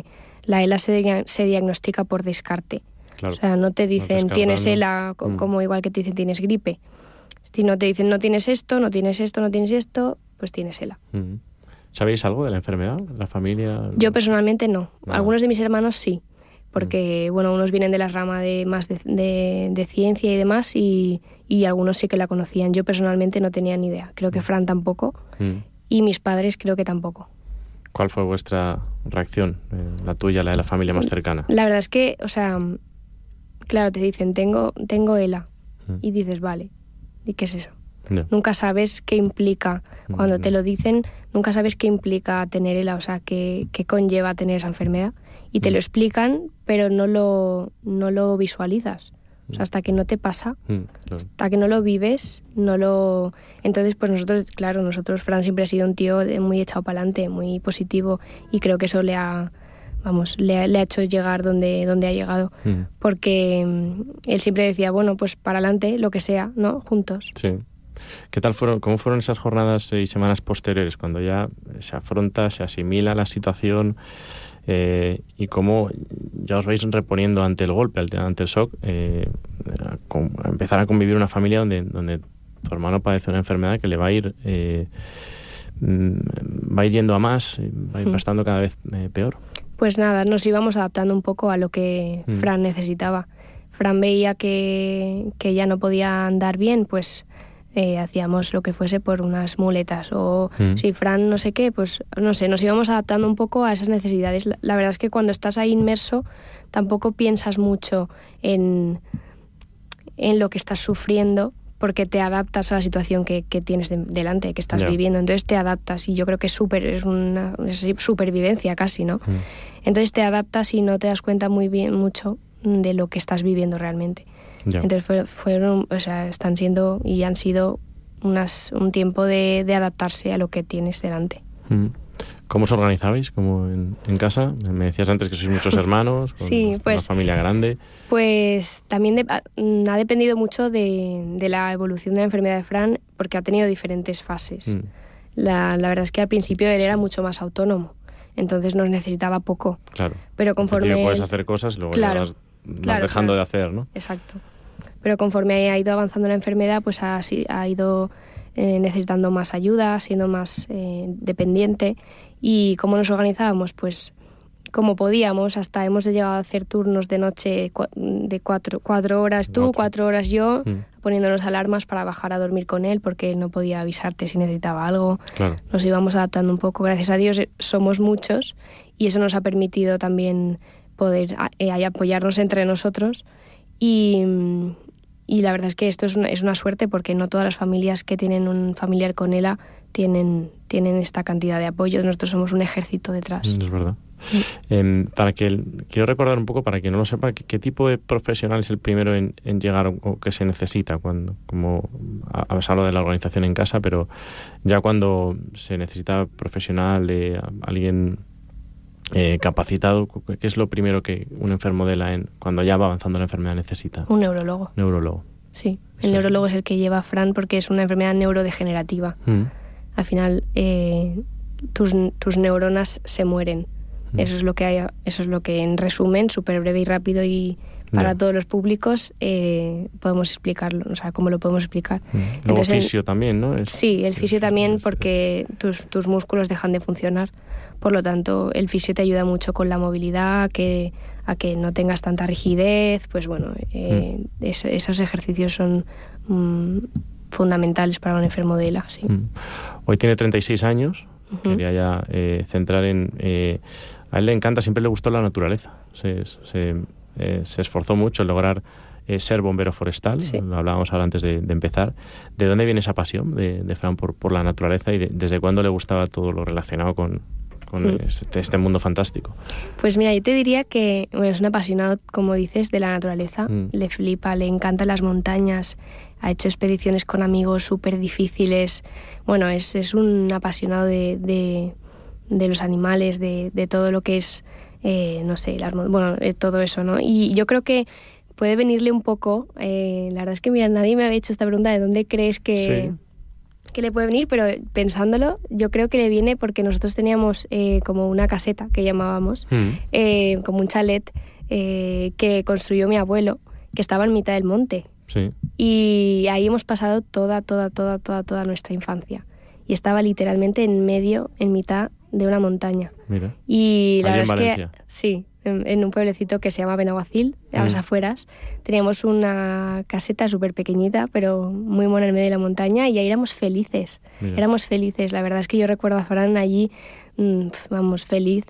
La ELA se, dia- se diagnostica por descarte. Claro. O sea, no te dicen No tienes descartando. ELA co- Mm. como igual que te dicen tienes gripe. Si no te dicen no tienes esto, no tienes esto, no tienes esto, pues tienes ELA. Mm. ¿Sabéis algo de la enfermedad? ¿La familia? Yo personalmente no. Nada. Algunos de mis hermanos sí. Porque, bueno, unos vienen de la rama de más de, de- de ciencia y demás y, y algunos sí que la conocían. Yo personalmente no tenía ni idea. Creo que Fran tampoco Mm. y mis padres creo que tampoco. ¿Cuál fue vuestra reacción? Eh, la tuya, la de la familia más cercana. La verdad es que, o sea, claro, te dicen, tengo, tengo ELA. Mm. Y dices, vale, ¿y qué es eso? No. Nunca sabes qué implica. Cuando Mm. te lo dicen, nunca sabes qué implica tener ELA, o sea, qué, qué conlleva tener esa enfermedad. Y te Mm. lo explican, pero no lo, no lo visualizas. O Mm. sea, hasta que no te pasa, Mm, claro. hasta que no lo vives, no lo... Entonces, pues nosotros, claro, nosotros, Fran siempre ha sido un tío de- muy echado para adelante, muy positivo, y creo que eso le ha, vamos, le ha, le ha hecho llegar donde, donde ha llegado. Mm. Porque mm, él siempre decía, bueno, pues para adelante, lo que sea, ¿no? Juntos. Sí. ¿Qué tal fueron, cómo fueron esas jornadas y semanas posteriores, cuando ya se afronta, se asimila la situación eh, y cómo ya os vais reponiendo ante el golpe, ante, ante el shock, eh, a, con- a empezar a convivir una familia donde, donde tu hermano padece una enfermedad que le va a ir, eh, mm, va a ir yendo a más, va a ir Mm. estando cada vez eh, peor? Pues nada, nos íbamos adaptando un poco a lo que Mm. Fran necesitaba. Fran veía que, que ya no podía andar bien, pues eh, hacíamos lo que fuese por unas muletas. O Mm. si Fran no sé qué, pues no sé, nos íbamos adaptando un poco a esas necesidades. La, la verdad es que cuando estás ahí inmerso tampoco piensas mucho en, en lo que estás sufriendo, porque te adaptas a la situación que, que tienes de- delante, que estás Ya. viviendo. Entonces te adaptas y yo creo que es súper, es una es supervivencia casi, ¿no? Mm. Entonces te adaptas y no te das cuenta muy bien mucho de lo que estás viviendo realmente. Ya. Entonces fue- fueron, o sea, están siendo y han sido unas, un tiempo de, de adaptarse a lo que tienes delante. Mm. ¿Cómo os organizabais? ¿Cómo en, en casa? Me decías antes que sois muchos hermanos, con Sí, pues- una familia grande. Pues también de- ha ha dependido mucho de, de la evolución de la enfermedad de Fran, porque ha tenido diferentes fases. Mm. La, la verdad es que al principio él era mucho más autónomo, entonces nos necesitaba poco. Claro. Pero conforme Al principio puedes él- hacer cosas y luego Claro, ya vas, vas claro, dejando claro. de hacer, ¿no? Exacto. Pero conforme ha ido avanzando la enfermedad, pues ha, si- ha ido eh, necesitando más ayuda, siendo más eh, dependiente. ¿Y cómo nos organizábamos? Pues como podíamos, hasta hemos llegado a hacer turnos de noche cua- de cuatro, cuatro horas tú, Cuatro. cuatro horas yo, Mm. poniéndonos alarmas para bajar a dormir con él, porque él no podía avisarte si necesitaba algo. Claro. Nos íbamos adaptando un poco. Gracias a Dios eh, somos muchos y eso nos ha permitido también poder a- eh, ahí apoyarnos entre nosotros. Y, mm, y la verdad es que esto es una, es una suerte, porque no todas las familias que tienen un familiar con ELA tienen, tienen esta cantidad de apoyo. Nosotros somos un ejército detrás. Mm, Es verdad. Em, para que el- quiero recordar un poco, para quien no lo sepa, ¿qué, qué tipo de profesional es el primero en, en llegar o, o que se necesita cuando, como ha- habéis hablado de la organización en casa, pero ya cuando se necesita profesional, eh, alguien eh, capacitado, ¿qué es lo primero que un enfermo de la en, cuando ya va avanzando la enfermedad necesita? Un neurólogo, Neurólogo. sí. El Sí. neurólogo es el que lleva a Fran porque es una enfermedad neurodegenerativa. Mm. Al final eh, tus, tus neuronas se mueren. Mm. Eso es lo que hay, eso es lo que en resumen, súper breve y rápido y para Ya. todos los públicos eh, podemos explicarlo, o sea, cómo lo podemos explicar. Mm. Luego Entonces, el- fisio también, ¿no? Es- Sí, el fisio es- también, es- porque tus, tus músculos dejan de funcionar. Por lo tanto, el fisio te ayuda mucho con la movilidad, que, a que no tengas tanta rigidez. Pues bueno, eh, eso- esos ejercicios son mm, fundamentales para un enfermo de ELA. Sí. Mm. Hoy tiene treinta y seis años. Ujú. Quería ya eh, centrar en... eh, a él le encanta, siempre le gustó la naturaleza. Se, se, eh, se esforzó mucho en lograr eh, ser bombero forestal. Sí. Lo hablábamos ahora antes de, de empezar. ¿De dónde viene esa pasión de, de Fran por, por la naturaleza y de- desde cuándo le gustaba todo lo relacionado con, con Mm. este, este mundo fantástico? Pues mira, yo te diría que bueno, es un apasionado, como dices, de la naturaleza. Mm. Le flipa, le encantan las montañas. Ha hecho expediciones con amigos súper difíciles. Bueno, es, es un apasionado de, de, de los animales, de, de todo lo que es, eh, no sé, las, mon- bueno, eh, todo eso, ¿no? Y yo creo que puede venirle un poco, eh, la verdad es que, mira, nadie me había hecho esta pregunta de dónde crees que, que le puede venir, pero pensándolo, yo creo que le viene porque nosotros teníamos eh, como una caseta que llamábamos, mm. eh, como un chalet eh, que construyó mi abuelo, que estaba en mitad del monte. Sí. Y ahí hemos pasado toda, toda, toda, toda, toda nuestra infancia. Y estaba literalmente en medio, en mitad de una montaña. Mira. Y la Allí verdad en es que sí, en, en un pueblecito que se llama Benaguacil, a las mm. afueras, teníamos una caseta súper pequeñita, pero muy mona en medio de la montaña, y ahí éramos felices. Mira. Éramos felices. La verdad es que yo recuerdo a Fran allí, mmm, vamos, feliz.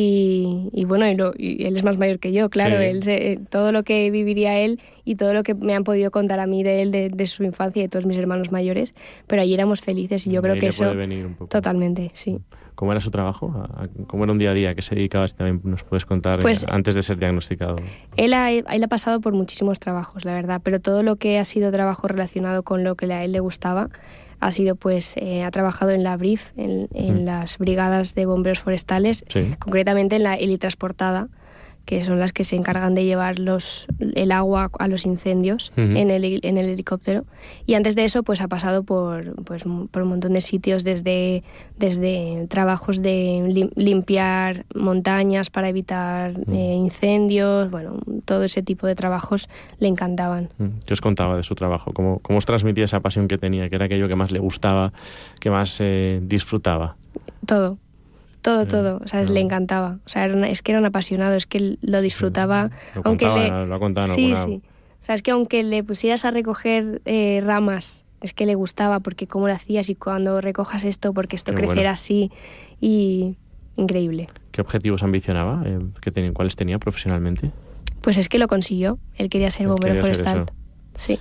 Y, y bueno, y, lo, y él es más mayor que yo, claro, sí. él se, todo lo que viviría él y todo lo que me han podido contar a mí de él, de, de su infancia y de todos mis hermanos mayores, pero allí éramos felices y yo creo ahí que eso... puede venir un poco. Totalmente, sí. ¿Cómo era su trabajo? ¿Cómo era un día a día? ¿Qué se dedicaba? Si también nos puedes contar pues, eh, antes de ser diagnosticado. Él ha, él ha pasado por muchísimos trabajos, la verdad, pero todo lo que ha sido trabajo relacionado con lo que a él le gustaba ha sido, pues, eh, ha trabajado en la B R I F, en, en mm. las brigadas de bomberos forestales, sí. concretamente en la helitransportada, que son las que se encargan de llevar los, el agua a los incendios uh-huh. en, el, en el helicóptero. Y antes de eso, pues ha pasado por, pues, por un montón de sitios, desde, desde trabajos de limpiar montañas para evitar uh-huh. eh, incendios, bueno, todo ese tipo de trabajos le encantaban. ¿Qué os contaba de su trabajo? ¿Cómo, cómo os transmitía esa pasión que tenía? ¿Qué era aquello que más le gustaba, que más eh, disfrutaba? Todo. Todo, todo, o sea, no. le encantaba. O sea, era una, es que era un apasionado, es que lo disfrutaba. Lo aunque contaba, le, lo ha contado en sí, alguna... sí. O sea, es que aunque le pusieras a recoger eh, ramas, es que le gustaba, porque cómo lo hacías y cuando recojas esto, porque esto Qué crecerá bueno. así. Y increíble. ¿Qué objetivos ambicionaba? Eh, ¿qué tenía, ¿Cuáles tenía profesionalmente? Pues es que lo consiguió. Él quería ser bombero quería forestal. Sí.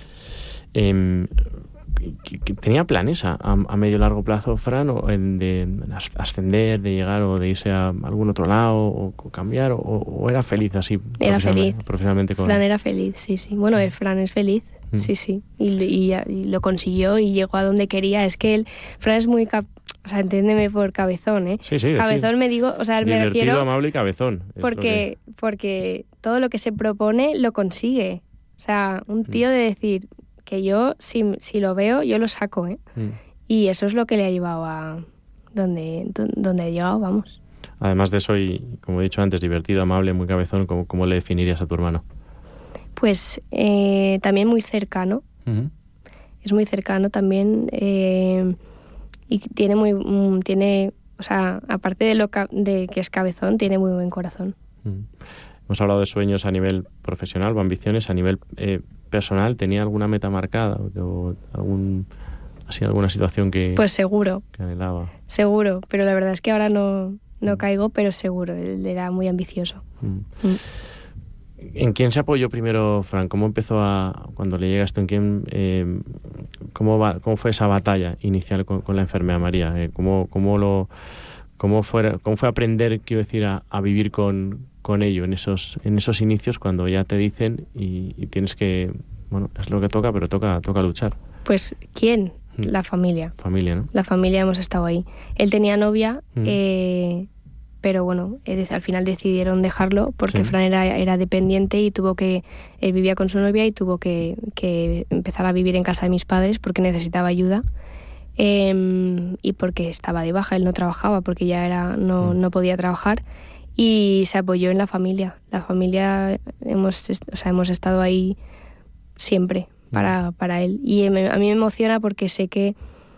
Eh, ¿Tenía planes a, a, a medio y largo plazo, Fran, o en, de ascender, de llegar o de irse a algún otro lado o, o cambiar? O, ¿O era feliz así? Era feliz. Profesionalmente con... Fran era feliz, sí, sí. Bueno, el Fran es feliz, mm. sí, sí. Y, y, y lo consiguió y llegó a donde quería. Es que él, Fran es muy... Cap... O sea, entiéndeme por cabezón, ¿eh? Sí, sí. Cabezón sí. me digo... O sea, Divertido, me refiero... amable y cabezón. Porque, que... porque todo lo que se propone lo consigue. O sea, un tío mm. de decir... que yo, si, si lo veo, yo lo saco, ¿eh? Mm. Y eso es lo que le ha llevado a donde, donde ha llegado, vamos. Además de eso, y como he dicho antes, divertido, amable, muy cabezón, ¿cómo, cómo le definirías a tu hermano? Pues eh, también muy cercano. Uh-huh. Es muy cercano también eh, y tiene muy... Mm, tiene, o sea, aparte de, lo ca- de que es cabezón, tiene muy buen corazón. Uh-huh. Hemos hablado de sueños a nivel profesional o ambiciones a nivel... Eh, personal, ¿tenía alguna meta marcada o algún así alguna situación que pues seguro que anhelaba? Seguro, pero la verdad es que ahora no, no mm. caigo, pero seguro, él era muy ambicioso. Mm. Mm. ¿En quién se apoyó primero, Fran? ¿Cómo empezó a cuando le llega esto? ¿En quién eh, cómo va, cómo fue esa batalla inicial con, con la enfermedad María? Eh, ¿Cómo cómo lo cómo fue cómo fue aprender, quiero decir, a, a vivir con con ello en esos en esos inicios cuando ya te dicen y, y tienes que, bueno, es lo que toca, pero toca toca luchar? Pues ¿quién? Mm. La familia. Familia, ¿no? La familia, hemos estado ahí. Él tenía novia, mm. eh, pero bueno, eh, al final decidieron dejarlo porque sí. Fran era, era dependiente y tuvo que él vivía con su novia y tuvo que, que empezar a vivir en casa de mis padres porque necesitaba ayuda. Eh, y porque estaba de baja, él no trabajaba porque ya era no, mm. no podía trabajar. Y se apoyó en la familia. La familia, hemos, o sea, hemos estado ahí siempre para, para él. Y me, a mí me emociona porque sé que,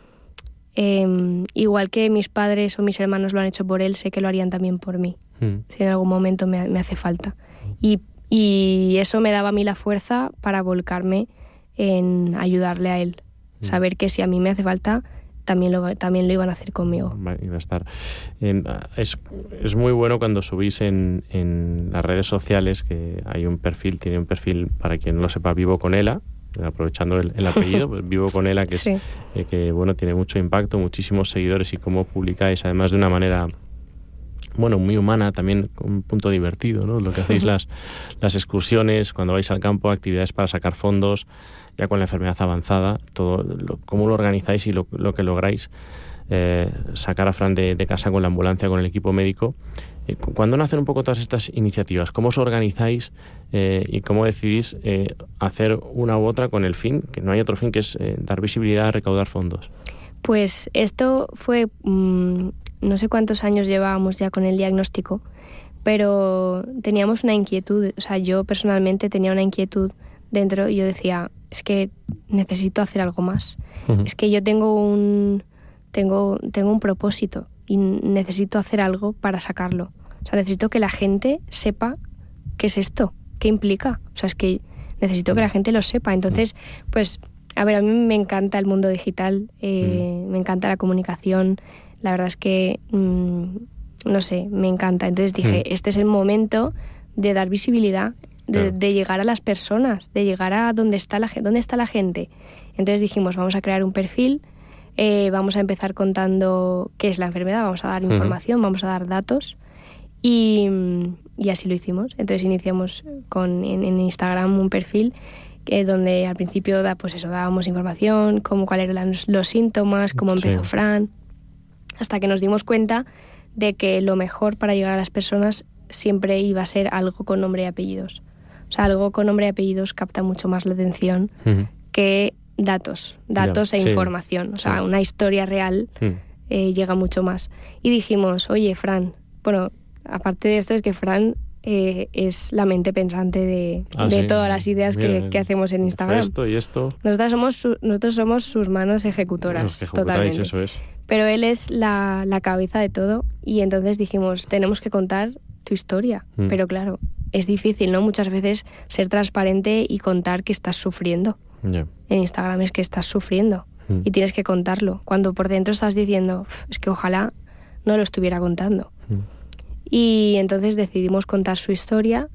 eh, igual que mis padres o mis hermanos lo han hecho por él, sé que lo harían también por mí, mm. si en algún momento me, me hace falta. Y, y eso me daba a mí la fuerza para volcarme en ayudarle a él. Mm. Saber que si a mí me hace falta... También lo, también lo iban a hacer conmigo. Iba a estar. En, es, es muy bueno cuando subís en, en las redes sociales, que hay un perfil, tiene un perfil, para quien no lo sepa, Vivo con Ela, aprovechando el, el apellido, pues Vivo con Ela, que, sí. es, eh, que bueno, tiene mucho impacto, muchísimos seguidores, y cómo publicáis, además de una manera... bueno, muy humana, también con un punto divertido, ¿no? Lo que hacéis las, las excursiones, cuando vais al campo, actividades para sacar fondos, ya con la enfermedad avanzada, todo lo, cómo lo organizáis y lo, lo que lográis, eh, sacar a Fran de, de casa con la ambulancia, con el equipo médico. Eh, ¿Cuándo nacen un poco todas estas iniciativas? ¿Cómo os organizáis eh, y cómo decidís eh, hacer una u otra con el fin, que no hay otro fin, que es eh, dar visibilidad, recaudar fondos? Pues esto fue, mmm, no sé cuántos años llevábamos ya con el diagnóstico, pero teníamos una inquietud, o sea, yo personalmente tenía una inquietud dentro y yo decía, es que necesito hacer algo más. Uh-huh. Es que yo tengo un, tengo, tengo un propósito y necesito hacer algo para sacarlo. O sea, necesito que la gente sepa qué es esto, qué implica. O sea, es que necesito que la gente lo sepa. Entonces, pues, a ver, a mí me encanta el mundo digital, eh, uh-huh. me encanta la comunicación. La verdad es que, mmm, no sé, me encanta. Entonces dije, uh-huh. este es el momento de dar visibilidad, de, claro. de llegar a las personas, de llegar a dónde está la, dónde está la gente. Entonces dijimos, vamos a crear un perfil, eh, vamos a empezar contando qué es la enfermedad, vamos a dar información, uh-huh. vamos a dar datos y, y así lo hicimos. Entonces iniciamos con, en, en Instagram un perfil eh, donde al principio da, pues eso, dábamos información, cómo, cuáles eran los, los síntomas, cómo empezó sí. Fran, hasta que nos dimos cuenta de que lo mejor para llegar a las personas siempre iba a ser algo con nombre y apellidos. O sea, algo con nombre y apellidos capta mucho más la atención uh-huh. que datos, datos yeah, e sí, información. O sea, sí. una historia real uh-huh. eh, llega mucho más. Y dijimos, oye, Fran, bueno, aparte de esto es que Fran eh, es la mente pensante de, ah, de sí. todas las ideas Mira, que, que hacemos en Instagram. Esto y esto. Nosotros somos, su, nosotros somos sus manos ejecutoras, Los que ejecutáis, totalmente. Eso es. Pero él es la, la cabeza de todo y entonces dijimos, tenemos que contar tu historia. Mm. Pero claro, es difícil, ¿no? Muchas veces ser transparente y contar que estás sufriendo. Yeah. En Instagram es que estás sufriendo mm. y tienes que contarlo. Cuando por dentro estás diciendo, es que ojalá no lo estuviera contando. Mm. Y entonces decidimos contar su historia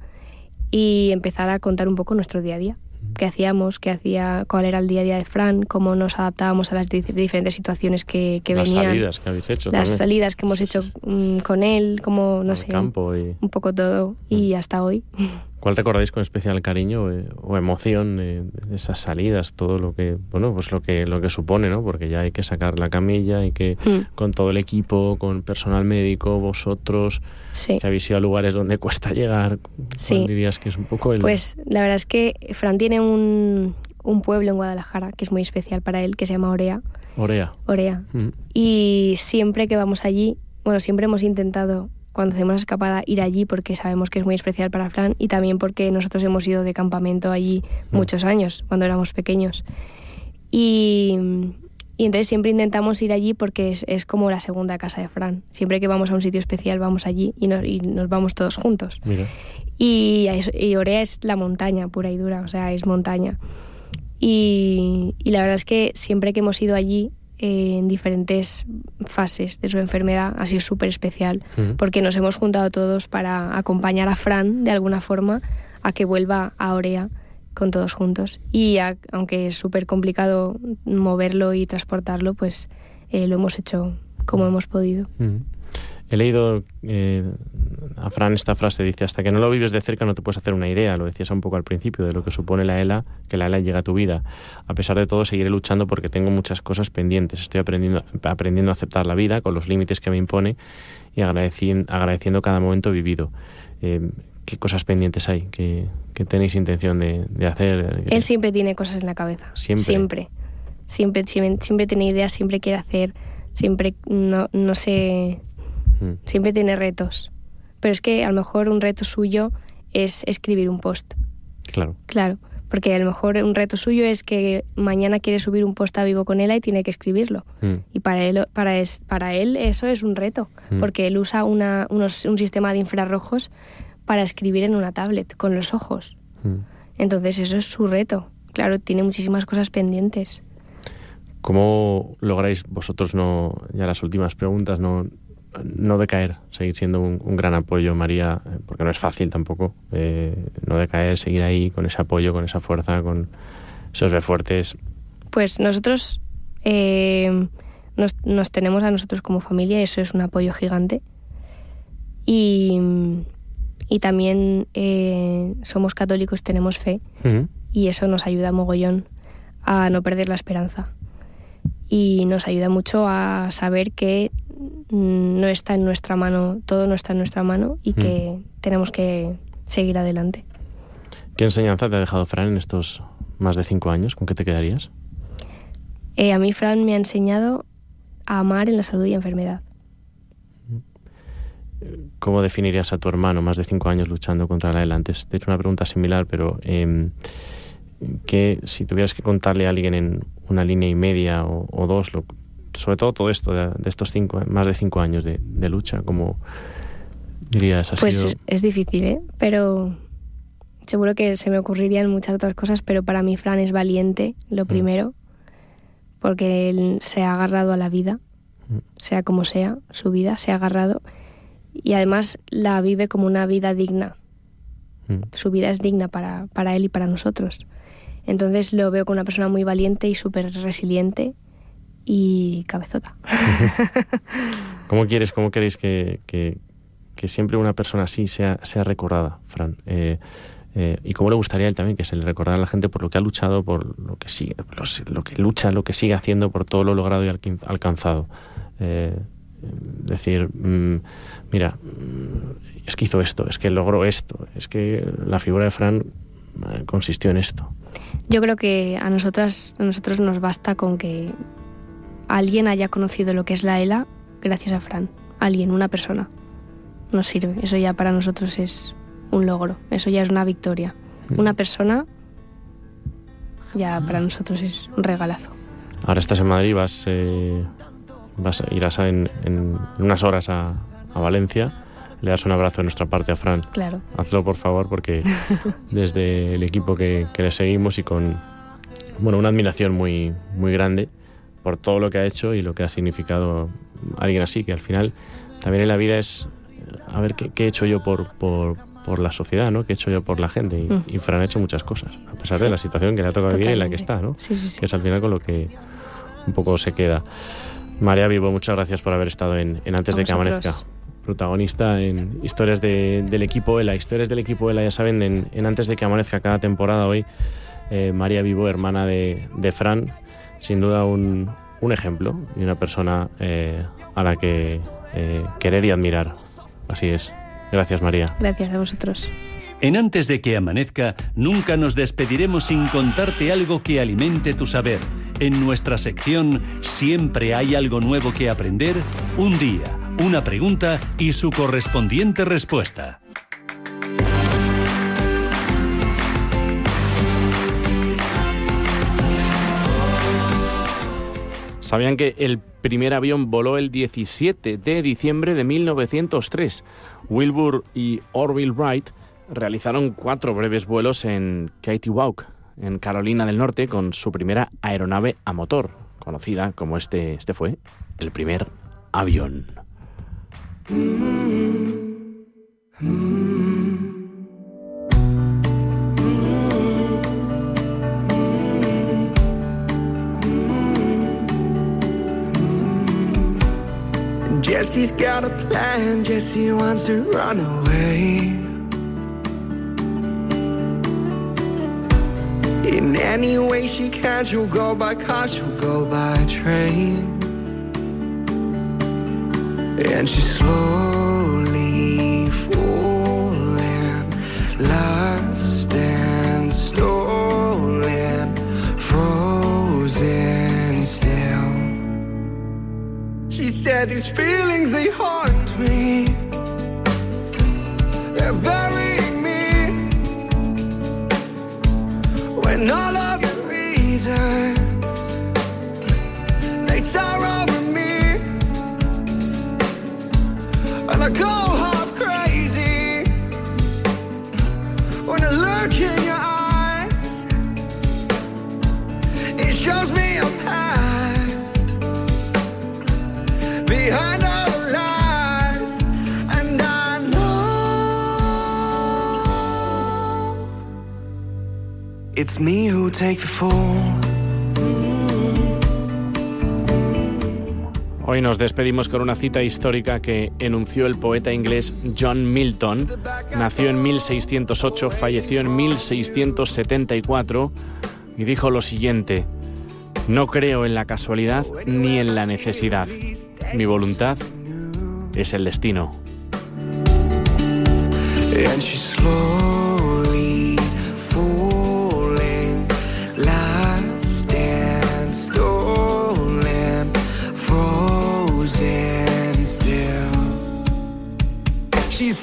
y empezar a contar un poco nuestro día a día. Qué hacíamos, qué hacía, cuál era el día a día de Fran, cómo nos adaptábamos a las di- diferentes situaciones que, que las venían. Las salidas que habéis hecho Las también. salidas que hemos hecho um, con él, como, no Al sé, campo y... un poco todo, y hasta hoy. ¿Cuál recordáis con especial cariño eh, o emoción eh, de esas salidas? Todo lo que, bueno, pues lo que, lo que supone, ¿no? Porque ya hay que sacar la camilla, hay que, mm. con todo el equipo, con personal médico, vosotros, sí. que habéis ido a lugares donde cuesta llegar. Sí. ¿Cuál dirías que es un poco el...? Pues la verdad es que Fran tiene un, un pueblo en Guadalajara que es muy especial para él, que se llama Orea. Orea. Orea. Mm. Y siempre que vamos allí, bueno, siempre hemos intentado, cuando hacemos la escapada, ir allí porque sabemos que es muy especial para Fran y también porque nosotros hemos ido de campamento allí mm. muchos años, cuando éramos pequeños. Y, y entonces siempre intentamos ir allí porque es, es como la segunda casa de Fran. Siempre que vamos a un sitio especial vamos allí y nos, y nos vamos todos juntos. Mira. Y, y Orea es la montaña pura y dura, o sea, es montaña. Y, y la verdad es que siempre que hemos ido allí, eh, en diferentes fases de su enfermedad, ha sido súper especial, uh-huh. porque nos hemos juntado todos para acompañar a Fran, de alguna forma, a que vuelva a Orea con todos juntos. Y a, aunque es súper complicado moverlo y transportarlo, pues eh, lo hemos hecho como uh-huh. hemos podido. Uh-huh. He leído eh, a Fran esta frase, dice, hasta que no lo vives de cerca no te puedes hacer una idea, lo decías un poco al principio, de lo que supone la ELA, que la ELA llega a tu vida. A pesar de todo, seguiré luchando porque tengo muchas cosas pendientes. Estoy aprendiendo, aprendiendo a aceptar la vida con los límites que me impone y agradeci- agradeciendo cada momento vivido. Eh, ¿Qué cosas pendientes hay? ¿Qué, qué tenéis intención de, de hacer? Él siempre tiene cosas en la cabeza. Siempre. Siempre. Siempre, siempre, siempre tiene ideas, siempre quiere hacer, siempre no, no sé... Siempre tiene retos. Pero es que a lo mejor un reto suyo es escribir un post. Claro. Claro. Porque a lo mejor un reto suyo es que mañana quiere subir un post a Vivo con Ela y tiene que escribirlo. Mm. Y para él, para, es, para él eso es un reto. Mm. Porque él usa una, unos, un sistema de infrarrojos para escribir en una tablet, con los ojos. Mm. Entonces eso es su reto. Claro, tiene muchísimas cosas pendientes. ¿Cómo lográis vosotros, no, ya las últimas preguntas, no... no decaer, seguir siendo un, un gran apoyo, María, porque no es fácil tampoco, eh, no decaer, seguir ahí con ese apoyo, con esa fuerza, con esos ve fuertes? Pues nosotros eh, nos, nos tenemos a nosotros como familia, eso es un apoyo gigante. Y, y también eh, somos católicos, tenemos fe, uh-huh. y eso nos ayuda mogollón a no perder la esperanza. Y nos ayuda mucho a saber que no está en nuestra mano, todo no está en nuestra mano y que mm. tenemos que seguir adelante. ¿Qué enseñanza te ha dejado Fran en estos más de cinco años? ¿Con qué te quedarías? Eh, a mí Fran me ha enseñado a amar en la salud y enfermedad. ¿Cómo definirías a tu hermano, más de cinco años luchando contra la ELA? Antes te he hecho una pregunta similar, pero eh, que si tuvieras que contarle a alguien en una línea y media o, o dos, lo, sobre todo todo esto de, de estos cinco, más de cinco años de, de lucha, ¿cómo dirías? ¿Ha pues sido... es, es difícil, ¿eh? Pero seguro que se me ocurrirían muchas otras cosas, pero para mí Fran es valiente, lo primero, mm. porque él se ha agarrado a la vida, mm. sea como sea, su vida se ha agarrado. Y además la vive como una vida digna. Mm. Su vida es digna para, para él y para nosotros. Entonces lo veo como una persona muy valiente y súper resiliente y cabezota. ¿Cómo quieres, cómo queréis que, que, que siempre una persona así sea, sea recordada, Fran? Eh, eh, ¿Y cómo le gustaría a él también que se le recordara a la gente por lo que ha luchado, por lo que sigue, los, lo que lucha, lo que sigue haciendo, por todo lo logrado y alcanzado? Eh, decir, mmm, mira, es que hizo esto, es que logró esto, es que la figura de Fran consistió en esto. Yo creo que a nosotras, a nosotros nos basta con que alguien haya conocido lo que es la ELA gracias a Fran. Alguien, una persona. Nos sirve. Eso ya para nosotros es un logro. Eso ya es una victoria. Mm. Una persona ya para nosotros es un regalazo. Ahora estás en Madrid, vas... Eh... Vas a, irás a, en, en unas horas a, a Valencia, le das un abrazo de nuestra parte a Fran. Claro. Hazlo, por favor, porque desde el equipo que, que le seguimos y con bueno, una admiración muy, muy grande por todo lo que ha hecho y lo que ha significado alguien así, que al final también en la vida es a ver qué, qué he hecho yo por, por, por la sociedad, ¿no? ¿Qué he hecho yo por la gente? Y, mm. y Fran ha hecho muchas cosas, a pesar sí. de la situación que le ha tocado vivir y en la que está, ¿no? Sí, sí, sí. Que es al final con lo que un poco se queda. María Vivo, muchas gracias por haber estado en, en Antes de que amanezca. Protagonista en historias de, del equipo ELA. Historias del equipo ELA, ya saben, en, en Antes de que amanezca cada temporada. Hoy eh, María Vivo, hermana de, de Fran, sin duda un, un ejemplo y una persona eh, a la que eh, querer y admirar. Así es. Gracias, María. Gracias a vosotros. En Antes de que amanezca, nunca nos despediremos sin contarte algo que alimente tu saber. En nuestra sección Siempre hay algo nuevo que aprender, un día, una pregunta y su correspondiente respuesta. ¿Sabían que el primer avión voló el diecisiete de diciembre de mil novecientos tres? Wilbur y Orville Wright realizaron cuatro breves vuelos en Kittiwake, en Carolina del Norte, con su primera aeronave a motor, conocida como este, este fue el primer avión. Jesse's got a plan, Jesse wants to run away. In any way she can, she'll go by car, she'll go by train. And she's slowly falling, lost and stolen, frozen still. She said these feelings, they haunt me, they're burying me, when all of your reasons, they tower over me, and I go half crazy, when I look in your eyes, it shows me a past, behind all the lies, and I know it's me who take the fall. Hoy nos despedimos con una cita histórica que enunció el poeta inglés John Milton. Nació en mil seiscientos ocho, falleció en mil seiscientos setenta y cuatro y dijo lo siguiente: no creo en la casualidad ni en la necesidad. Mi voluntad es el destino. And she's slowly falling, lost and stolen from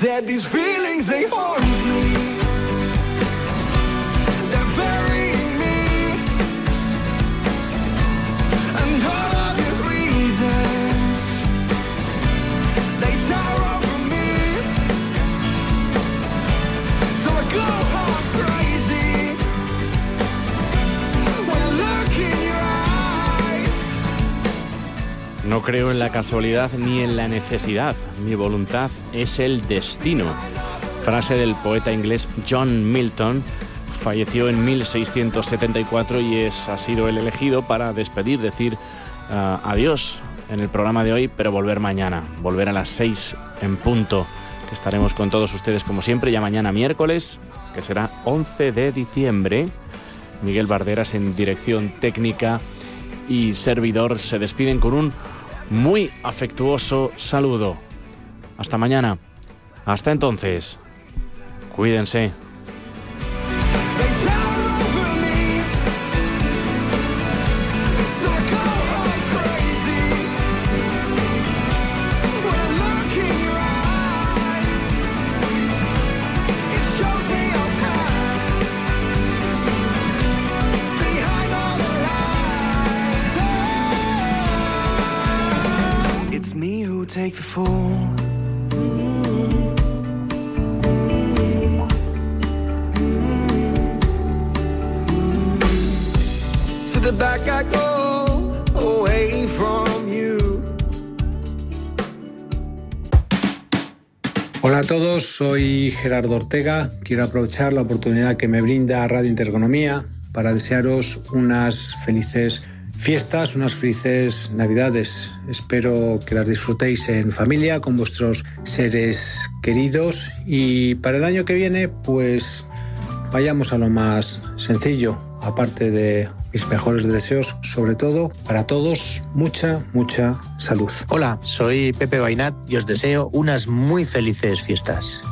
said these feelings, they haunt me. They're burying me. And all of your reasons, they tower over me. So I go half crazy when I look in your eyes. No creo en la casualidad ni en la necesidad. Mi voluntad es el destino. Frase del poeta inglés John Milton. Falleció en mil seiscientos setenta y cuatro y es, ha sido el elegido para despedir, decir uh, adiós en el programa de hoy, pero volver mañana, volver a las seis en punto, que estaremos con todos ustedes como siempre, ya mañana miércoles, que será once de diciembre. Miguel Barderas en dirección técnica y servidor se despiden con un muy afectuoso saludo. Hasta mañana. Hasta entonces. Cuídense. It's me who take the fall. To the back I go, away from you. Hola a todos, soy Gerardo Ortega. Quiero aprovechar la oportunidad que me brinda Radio Intereconomía para desearos unas felices fiestas, unas felices Navidades. Espero que las disfrutéis en familia, con vuestros seres queridos, y para el año que viene, pues vayamos a lo más sencillo, aparte de mis mejores deseos, sobre todo para todos, mucha, mucha salud. Hola, soy Pepe Bainat y os deseo unas muy felices fiestas.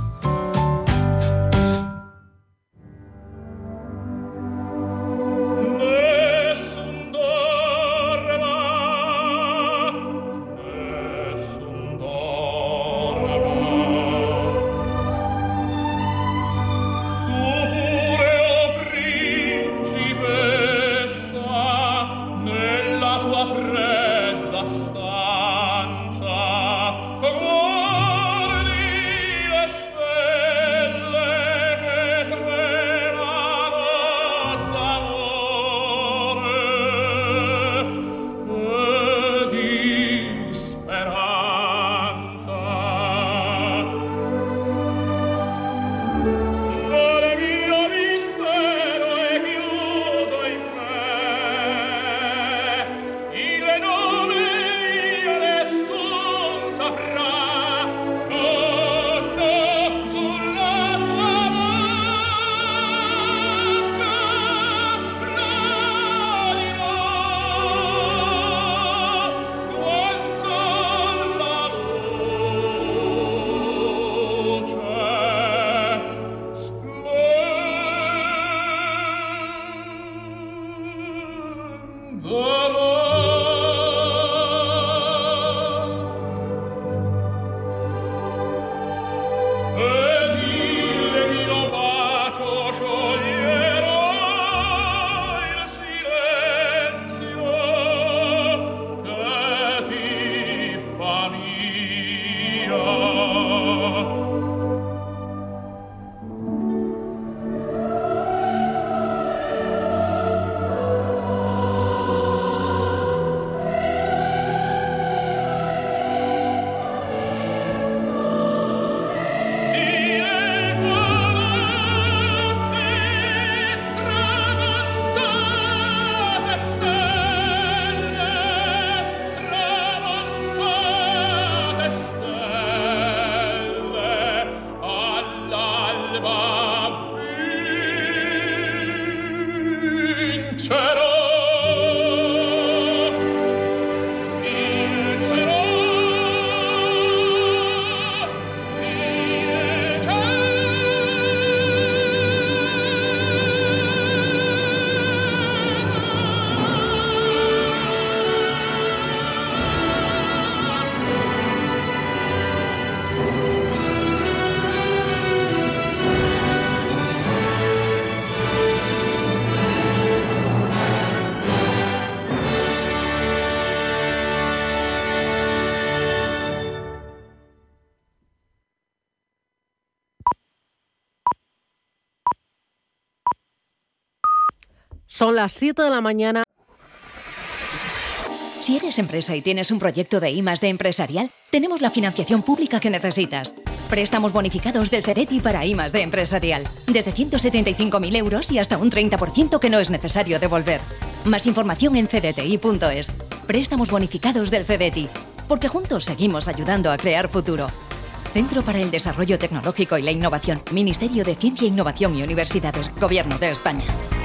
Son las siete de la mañana. Si eres empresa y tienes un proyecto de I más D empresarial, tenemos la financiación pública que necesitas. Préstamos bonificados del Cereti para I más D empresarial. Desde ciento setenta y cinco mil euros y hasta un treinta por ciento que no es necesario devolver. Más información en c d t i punto es. Préstamos bonificados del Cereti. Porque juntos seguimos ayudando a crear futuro. Centro para el Desarrollo Tecnológico y la Innovación. Ministerio de Ciencia, Innovación y Universidades. Gobierno de España.